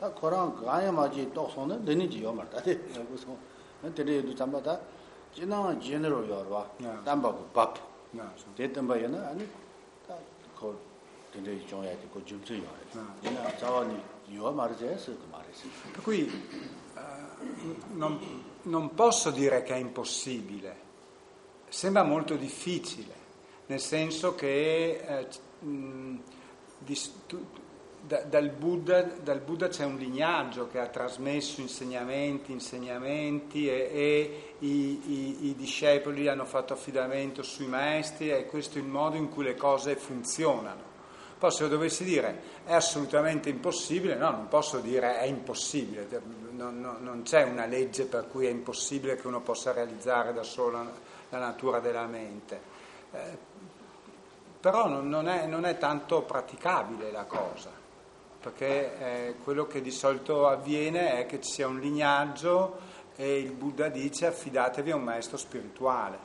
Speaker 2: 다 코랑 가야마지 똑손은 되는지요 말다. 그래서 근데 잠바다 지나 제너럴 요와 담바고 밥. 됐던 바에는 아니 다그 근데 중요해 그 좀좀 요래. 얘는 자원이 요 말제스 그 말이지.
Speaker 1: Per cui uh, non, non posso dire che è impossibile. Sembra molto difficile, nel senso che eh, mh, di, tu, da, dal, Buddha, dal Buddha c'è un lignaggio che ha trasmesso insegnamenti, insegnamenti e, e i, i, i discepoli hanno fatto affidamento sui maestri e questo è il modo in cui le cose funzionano. Poi se io dovessi dire è assolutamente impossibile, no, non posso dire è impossibile, non, non, non c'è una legge per cui è impossibile che uno possa realizzare da solo la natura della mente, eh, però non, non, è, non è tanto praticabile la cosa, perché eh, quello che di solito avviene è che ci sia un lignaggio e il Buddha dice affidatevi a un maestro spirituale.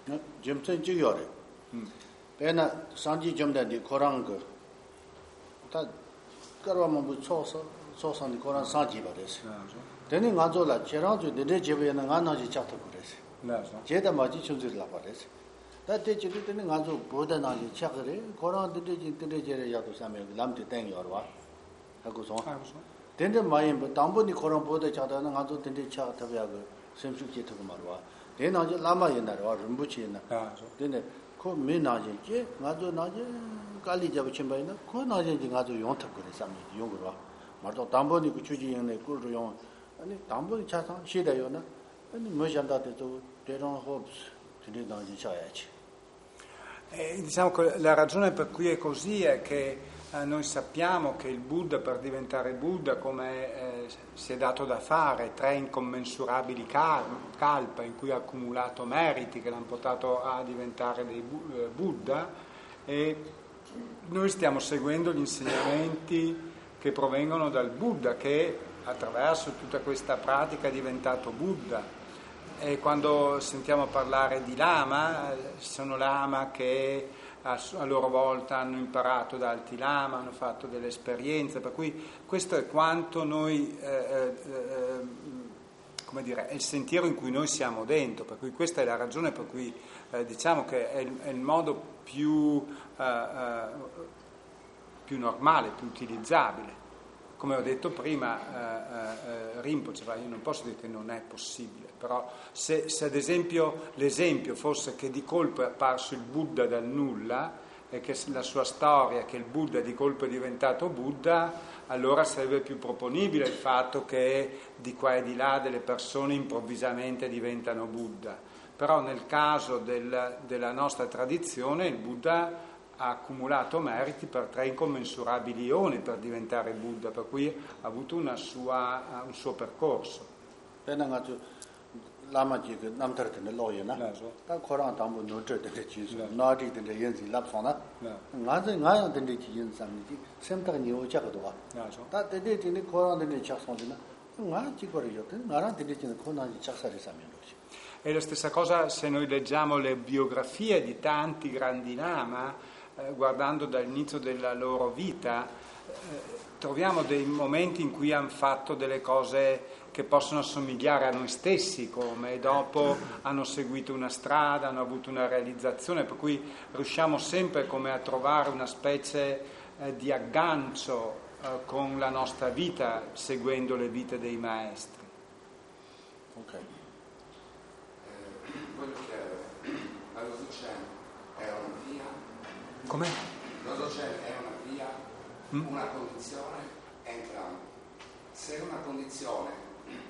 Speaker 2: Pena sanji jomda di korang ta karwa mambu choso choso ni korang sanji bares. Teni ngazo la cherang de de jebe na ngana ji chata bares. 제다 마지 춘지를 나버렸어. 다때 지도 때는 가서 보다 나지 차그래. 고랑 들지 들지 야도 사면 남들 땡이 얼와. 하고서. 된데 마이 뭐 담보니 고랑 보다 차다는 가서 된데 차 타비하고 샘숙지 타고 말와. 대나지 라마 옛날에 와 rumbu치나. 된데 그 미나지 제 가서 나지 깔리 잡으 침바이나 그 나지 가서 용탁 그래 삼이 용으로 와. 말도 담보니 그 주지 영내 꿀로 용 아니 담보니 차상 시대요나.
Speaker 1: E diciamo che la ragione per cui è così è che eh, noi sappiamo che il Buddha, per diventare Buddha, come eh, si è dato da fare, tre incommensurabili kalpa in cui ha accumulato meriti che l'hanno portato a diventare dei Buddha, e noi stiamo seguendo gli insegnamenti che provengono dal Buddha, che attraverso tutta questa pratica è diventato Buddha. E quando sentiamo parlare di lama, ci sono lama che a, a loro volta hanno imparato da altri lama, hanno fatto delle esperienze, per cui questo è quanto noi, eh, eh, come dire, è il sentiero in cui noi siamo dentro, per cui questa è la ragione per cui eh, diciamo che è il, è il modo più, eh, eh, più normale, più utilizzabile. Come ho detto prima, eh, eh, Rinpoche, io non posso dire che non è possibile, però se, se ad esempio l'esempio fosse che di colpo è apparso il Buddha dal nulla e che la sua storia, che il Buddha di colpo è diventato Buddha, allora sarebbe più proponibile il fatto che di qua e di là delle persone improvvisamente diventano Buddha. Però nel caso del, della nostra tradizione il Buddha ha accumulato meriti per tre incommensurabili ioni per diventare Buddha, per cui ha avuto una sua, un suo percorso.
Speaker 2: Lama ji namtar de loyena ta khorang dambu no zhe de ji su na ji de yin zi lap song na nga zhe nga yang de ji yin sam ji sem ta ni o ja ge do wa ta de de de khorang de cha song na nga ji ko ri yo de nga ran de ji ko na ji cha sa ri sam yo ji.
Speaker 1: E la stessa cosa se noi leggiamo le biografie di tanti grandi lama, eh, guardando dall'inizio della loro vita, eh, troviamo dei momenti in cui hanno fatto delle cose che possono assomigliare a noi stessi, come dopo hanno seguito una strada, hanno avuto una realizzazione, per cui riusciamo sempre come a trovare una specie eh, di aggancio eh, con la nostra vita, seguendo le vite dei maestri.
Speaker 2: Ok.
Speaker 4: Eh, voglio chiedere, la Dzogchen è una via?
Speaker 1: Come?
Speaker 4: La Dzogchen è una via, mm? una condizione, entrambi. Se è una condizione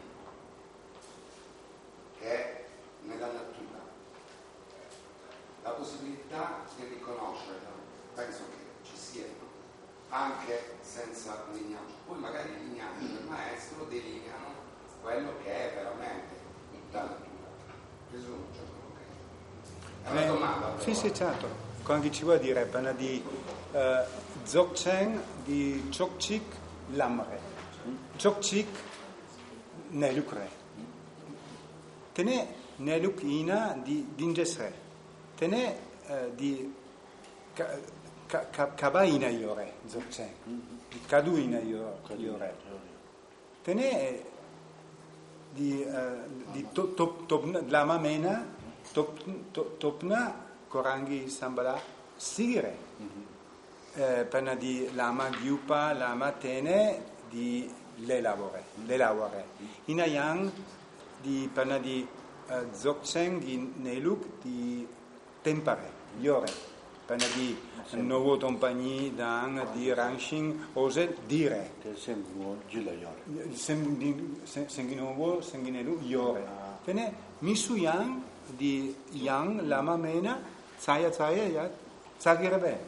Speaker 4: che è nella natura, la possibilità di riconoscerla penso che ci sia anche senza lignaggio. Poi magari il lignaggio del maestro delineano quello che è veramente la natura. Presumo, cioè, okay. È una
Speaker 1: eh,
Speaker 4: domanda.
Speaker 1: Sì, sì, certo. Come ci vuoi dire, appena di uh, Dzogchen di Chokchik Lamre. Chokchik Nelukre. Tenè Neluk Ina di Dingesre. Tenè eh, di Kabaina Yore, Dzogchen. Di Kaduina Yore. tene di di top top lama mena top topna korangi sambala sigire eh, penna di lama gyupa lama tene di le lavore le lavore inayang di penna di uh, dzogchen di neluk di tempare yore penna di nuovo compagni dan di ranching ose dire
Speaker 2: che sembra gila yore
Speaker 1: sembri senginovo senginelu yore tene misuyang di yang lama mena saya saya ya sagirebe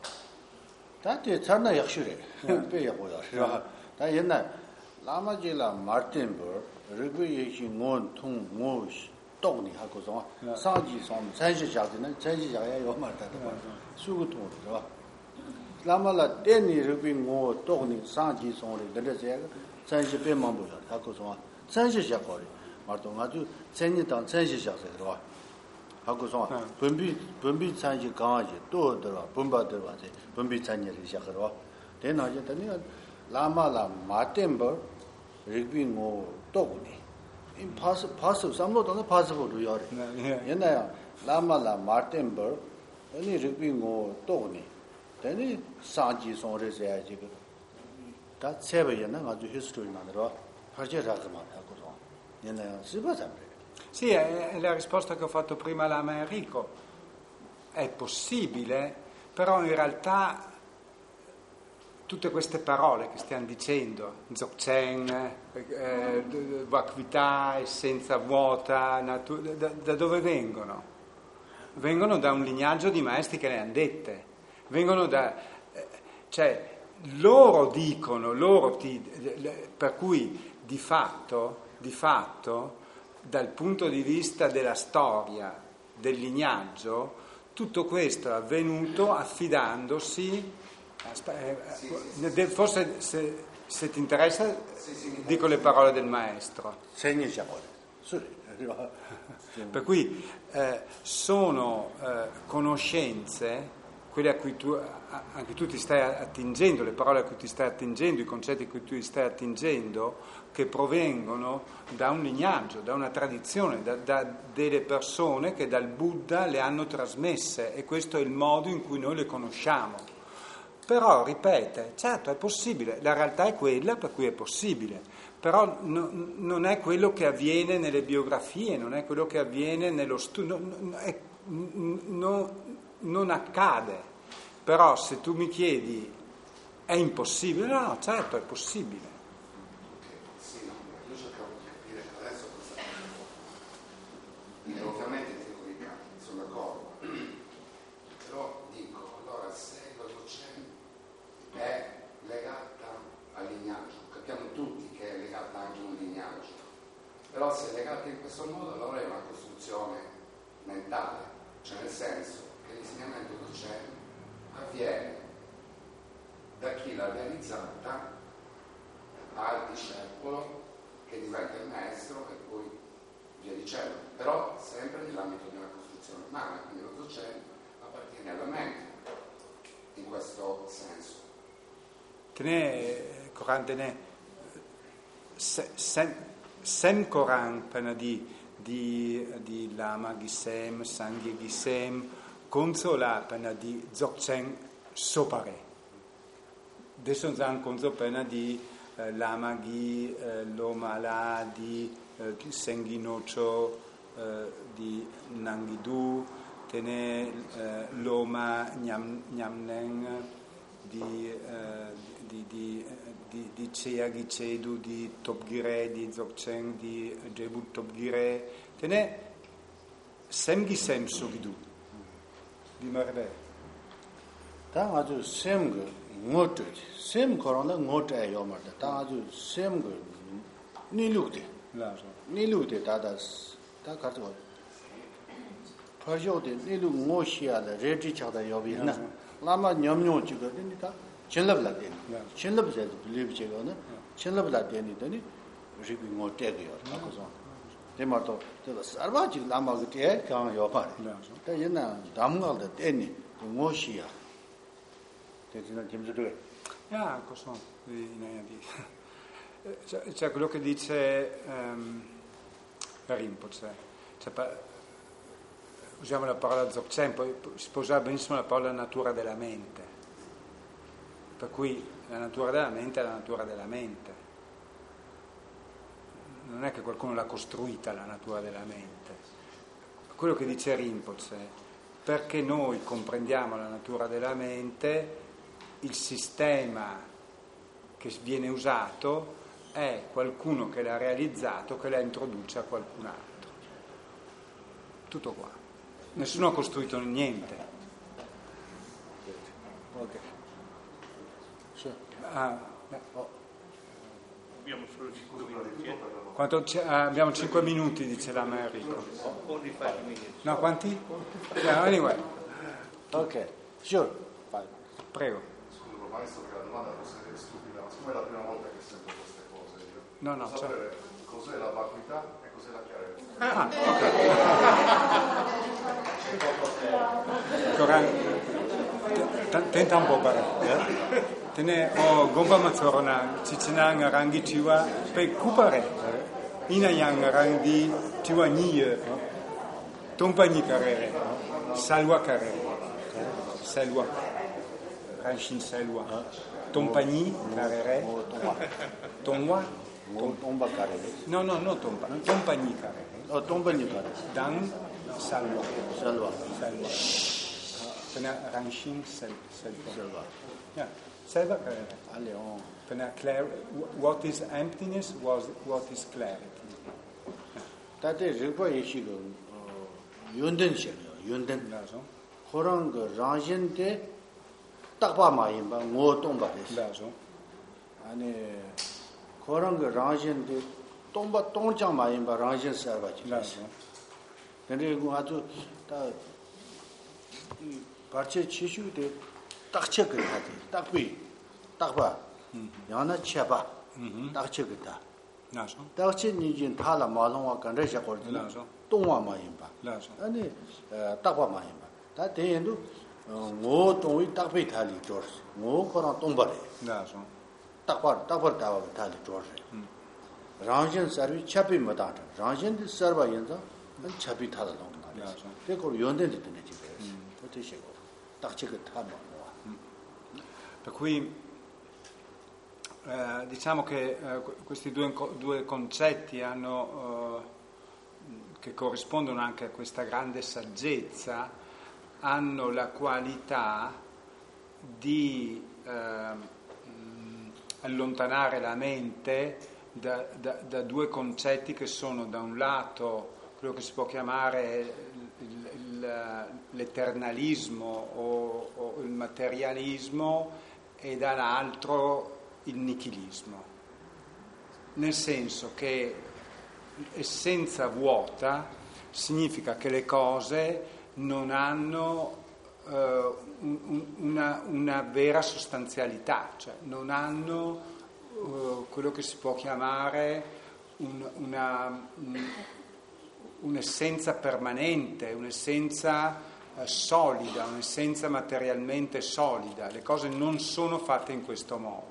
Speaker 2: 다때 잔나 역시래 빼야고요. 다 옛날 라마질라 마틴버 르비예시 몬통 모시 똑니 하고서 사지송 산시자들은 산시자야 요말다도 수고통으로 라마라 데니 르비 모 똑니 사지송을 내려서 산시 빼만 보여 하고서 산시자거리 말도 아주 전이당 산시자세로 하고서 분비 분비 산시 강아지 또 들어 분바들 와서 분비 산이를 시작하러 대나지 되니 라마라 마템버 리빙고 똑니 이 파스 파스 삼로도는 파스보로 요래 옛날에 라마라 마템버 아니 리빙고 똑니 되니 사지 송레서 지금 다 세베yana 아주 히스토리 만들어 하제라가 말하고서 옛날에 시바잡래
Speaker 1: Sì, è la risposta che ho fatto prima a Lama Enrico. È possibile, però in realtà tutte queste parole che stiamo dicendo, Dzogchen, eh, vacuità, essenza vuota, natura, da, da dove vengono? Vengono da un lignaggio di maestri che le hanno dette, vengono da... Eh, cioè, loro dicono, loro ti, per cui di fatto, di fatto... dal punto di vista della storia, del lignaggio, tutto questo è avvenuto affidandosi, forse se, se ti interessa dico le parole del maestro. Per cui eh, sono eh, conoscenze, quelle a cui tu, anche tu ti stai attingendo, le parole a cui ti stai attingendo, i concetti a cui tu ti stai attingendo, che provengono da un lignaggio, da una tradizione, da, da delle persone che dal Buddha le hanno trasmesse, e questo è il modo in cui noi le conosciamo. Però, ripete, certo è possibile, la realtà è quella per cui è possibile, però no, non è quello che avviene nelle biografie, non è quello che avviene nello studio, no, è, no, non accade. Però se tu mi chiedi è impossibile, no, no, certo è possibile.
Speaker 4: Ovviamente ti dico di capo, sono d'accordo, però dico, allora se la docente è legata al lignaggio, capiamo tutti che è legata anche a un lignaggio, però se è legata in questo modo allora è una costruzione mentale, cioè nel senso che l'insegnamento docente avviene da chi l'ha realizzata al discepolo che diventa il maestro e poi via dicendo, però sempre nell'ambito di una costruzione umana, quindi lo docente appartiene alla mente in questo senso.
Speaker 1: Tene Koran tene sem sem Koran pena di di di Lama Gisem, Sangye Gisem, consola pena di Dzogchen Sopare. Adesso zan conso pena di eh, Lama Gi eh, Lomala di eh, Senginocho eh, di Nangidu, tene eh, Loma Nyam, Nyamneng di eh, di di di di Chea Gichedu di Topgire di Dzogchen di Jebu Topgire, tene Sem Gisem Sogidu di Marbe.
Speaker 2: 다 아주 샘그 모트 샘 거라는 모트에 요마다 다 아주 샘그 니루데
Speaker 1: Claro.
Speaker 2: 니루데 다다 다 가지고 퍼조데 니루 모시아다 레디 차다 요비나 라마 냠뇨 찍거든요 칠럽라 되니 칠럽제 빌리브 제거는 칠럽라 되니더니 리비 모테고요 하고서 데마토 저 살바지 라마게 강 요파리 다 옛날 담가도 되니 모시아
Speaker 1: Ja, cosa? Cioè, cioè quello che dice um, Rinpoche, cioè, pa, usiamo la parola Dzogchen, poi si può usare benissimo la parola natura della mente, per cui la natura della mente è la natura della mente, non è che qualcuno l'ha costruita la natura della mente. Quello che dice Rinpoche, perché noi comprendiamo la natura della mente, il sistema che viene usato è qualcuno che l'ha realizzato, che la introduce a qualcun altro. Tutto qua. Nessuno ha costruito niente.
Speaker 2: Ok. Sì.
Speaker 1: Ah,
Speaker 2: Oh.
Speaker 3: Abbiamo solo cinque minuti. Eh?
Speaker 1: quanto ah, abbiamo cinque minuti, dice la Enrico.
Speaker 3: Only five minutes.
Speaker 1: No, quanti? Yeah, anyway.
Speaker 2: Ok, sure. Vai.
Speaker 1: Prego.
Speaker 5: Scusa, maestro, perché la domanda forse è stupida, ma siccome è la prima volta che sento queste cose io,
Speaker 1: No, no,
Speaker 5: voglio sapere cos'è la vacuità e cos'è la chiarezza.
Speaker 1: Ah, ok. Allora, tenta un po' pare. Tene o gomba mazzorona, cicinang rangi tiwa, pe kupare. Ina yang rangi tiwa niye. Tompani karere. Salwa karere. Salwa. Ranshin salwa. Tompani karere. Tongwa.
Speaker 2: Tomba carere.
Speaker 1: No, no, no tompa. Tompani karere.
Speaker 2: Oh, tomba ni carere.
Speaker 1: Dan salwa.
Speaker 2: Salva.
Speaker 1: Salwa. Pena ranshin sal salwa.
Speaker 2: Salva.
Speaker 1: Yeah. Salwa karere.
Speaker 2: Alle on.
Speaker 1: Pena clar what is emptiness, what what is clarity.
Speaker 2: Tate ripa yeshigo yundan shelo, yundan.
Speaker 1: Daso.
Speaker 2: Horang rajin te takpa ma yimba ngo tomba des.
Speaker 1: Daso.
Speaker 2: Ane horang rajin te tomba tongchang ma yimba rajin sarva chi.
Speaker 1: Daso.
Speaker 2: Tende gu atu ta parche chishu te takche ke ta takpi takpa. Yana cheba. Takche ke ta.
Speaker 1: Daso.
Speaker 2: takche ni jin thala ma longwa kan re sha kor de.
Speaker 1: Daso.
Speaker 2: Tongwa ma yimba.
Speaker 1: Daso.
Speaker 2: 아니 딱봐 마이마 다 대연도 뭐 동이 딱배 달리 줘스 뭐 거랑 동바래
Speaker 1: Daso.
Speaker 2: 딱봐 딱봐 다와 달리 줘스 랑신 서비 차비 못다 랑신 서버 연자 차비 타다 놓은 거야
Speaker 1: Daso.
Speaker 2: 그거 연대도 되네 집에 어떻게 시고 딱지가 타면 뭐
Speaker 1: Per cui eh, diciamo che eh, questi due, due concetti hanno, eh, che corrispondono anche a questa grande saggezza, hanno la qualità di eh, mh, allontanare la mente da, da, da due concetti che sono da un lato quello che si può chiamare il, il, l'eternalismo o, o il materialismo e dall'altro il nichilismo, nel senso che essenza vuota significa che le cose non hanno eh, un, una, una vera sostanzialità, cioè non hanno eh, quello che si può chiamare un, una, un, un'essenza permanente, un'essenza eh, solida, un'essenza materialmente solida. Le cose non sono fatte in questo modo.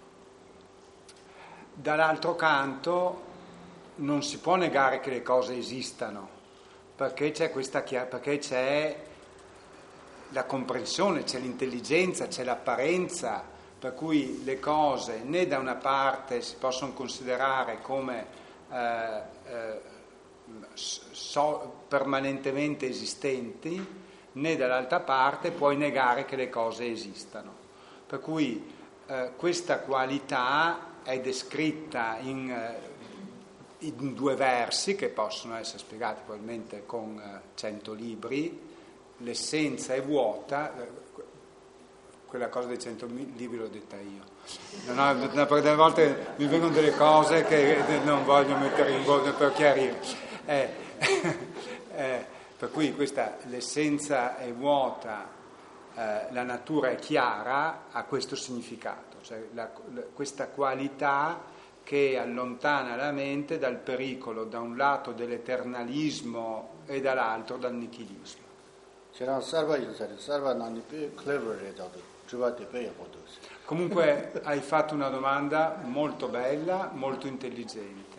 Speaker 1: Dall'altro canto non si può negare che le cose esistano, perché c'è questa perché c'è la comprensione, c'è l'intelligenza, c'è l'apparenza, per cui le cose né da una parte si possono considerare come eh, eh, so, permanentemente esistenti, né dall'altra parte puoi negare che le cose esistano. Per cui eh, questa qualità è descritta in, eh, in due versi che possono essere spiegati probabilmente con eh, cento libri. L'essenza è vuota, eh, quella cosa dei cento libri l'ho detta io. No, no, perché delle volte mi vengono delle cose che non voglio mettere in voce per chiarire. Eh, eh, per cui questa, l'essenza è vuota, eh, la natura è chiara, ha questo significato. Cioè la, la, questa qualità che allontana la mente dal pericolo da un lato dell'eternalismo e dall'altro dal nichilismo.
Speaker 2: C'era sarva io sarva sarva nani più clever redato trovate per potus.
Speaker 1: Comunque hai fatto una domanda molto bella, molto intelligente.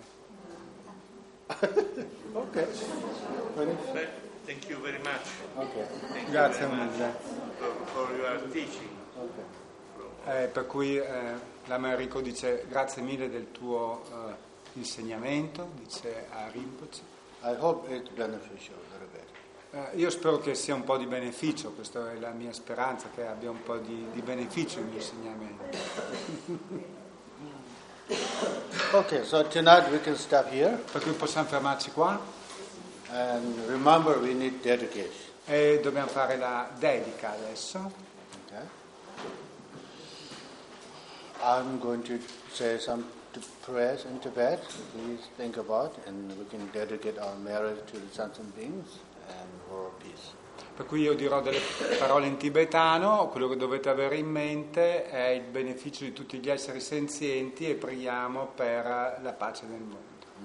Speaker 2: Ok.
Speaker 3: Thank you very much.
Speaker 2: Okay.
Speaker 3: Thank you
Speaker 1: Grazie
Speaker 3: very much
Speaker 1: mille.
Speaker 3: for, for your teaching.
Speaker 1: Eh, per cui eh, Lama Enrico dice grazie mille del tuo eh, insegnamento, dice a Rinpoche.
Speaker 2: I hope it's beneficial a little bit.
Speaker 1: Eh, io spero che sia un po' di beneficio, questa è la mia speranza, che abbia un po' di, di beneficio il mio insegnamento.
Speaker 2: Okay, so tonight we can stop here.
Speaker 1: Per cui possiamo fermarci qua
Speaker 2: And remember, we need dedication.
Speaker 1: e dobbiamo fare la dedica adesso.
Speaker 2: Okay. I'm going to say some t- prayers in Tibet. Please think about, and we can dedicate our marriage to the sentient beings and world peace.
Speaker 1: Per cui io dirò delle parole in tibetano, quello che dovete avere in mente è il beneficio di tutti gli esseri senzienti e preghiamo per la pace del mondo.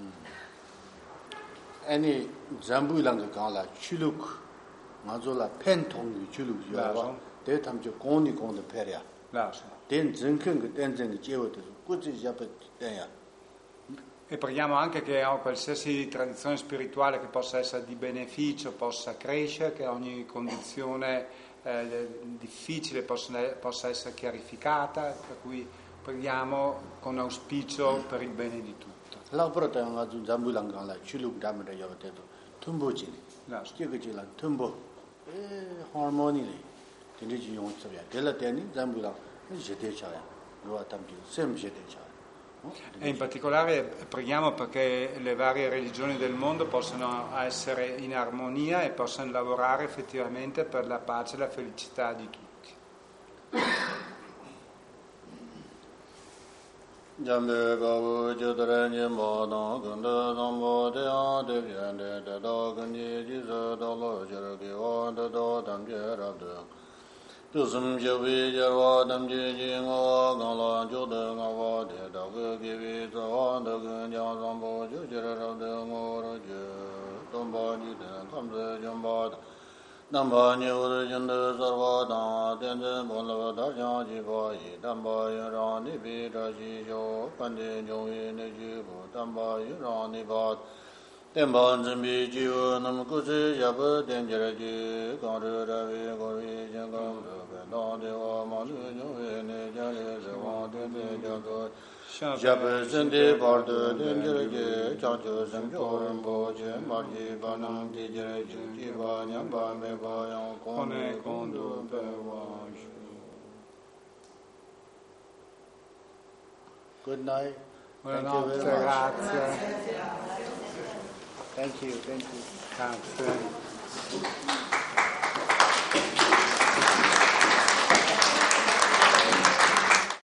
Speaker 2: Any Zambu lang ka la chuluk ngazo la pen tong yu chuluk yawa de tam je gong ni gong de perya
Speaker 1: Lauso.
Speaker 2: den zengken ge den zeng ge jewo de gu zhi ya pe den ya.
Speaker 1: E preghiamo anche che a qualsiasi tradizione spirituale che possa essere di beneficio possa crescere, che ogni condizione eh, difficile possa, possa essere chiarificata, per cui preghiamo con auspicio per il bene di tutti.
Speaker 2: La pro ta ngazo Zambu lang ka la chuluk dam de yawa de tumbo ji ni
Speaker 1: Lauso.
Speaker 2: je ge ji la tumbo e harmony li de ji yong zhe ya de la de ni Zambu lang je de cha ya lo tam ji sem je de cha.
Speaker 1: E in particolare preghiamo perché le varie religioni del mondo possano essere in armonia e possano lavorare effettivamente per la pace e la felicità di tutti.
Speaker 2: Jambe babu jodare ni mo no ganda nambo de a de bien de de do gni ji zo do lo jero ge o do do dam je ra de tu sum je vi je wa dam ji ji ngo ga la jo de nga wa de da ge ge vi zo wa de ge ja zam bo jo je ra de ngo ro je dom ba ni de kam ze jam ba nam ba ni wo de jan de zar wa da den de bo la da ja ji ba yi dam ba yi ra ni bi da ji jo pan de jo yi ne ji bo dam ba yi ra ni ba den ba zhen bi ji wo nam ku zhi ya ba den je ra ji ga ru ra vi go ri jan ga ru ba da de wa ma lu jo yi ne ja le ze wa de de ja go Jab Sende Bardo Denjere Chancho Samcho Rambo Je Marji Banam Dijere Jiva Nyamba Meba Yang Kone Kondo Bewa. Good night.
Speaker 1: Buonanotte, grazie.
Speaker 2: Thank you, thank you.
Speaker 1: Grazie.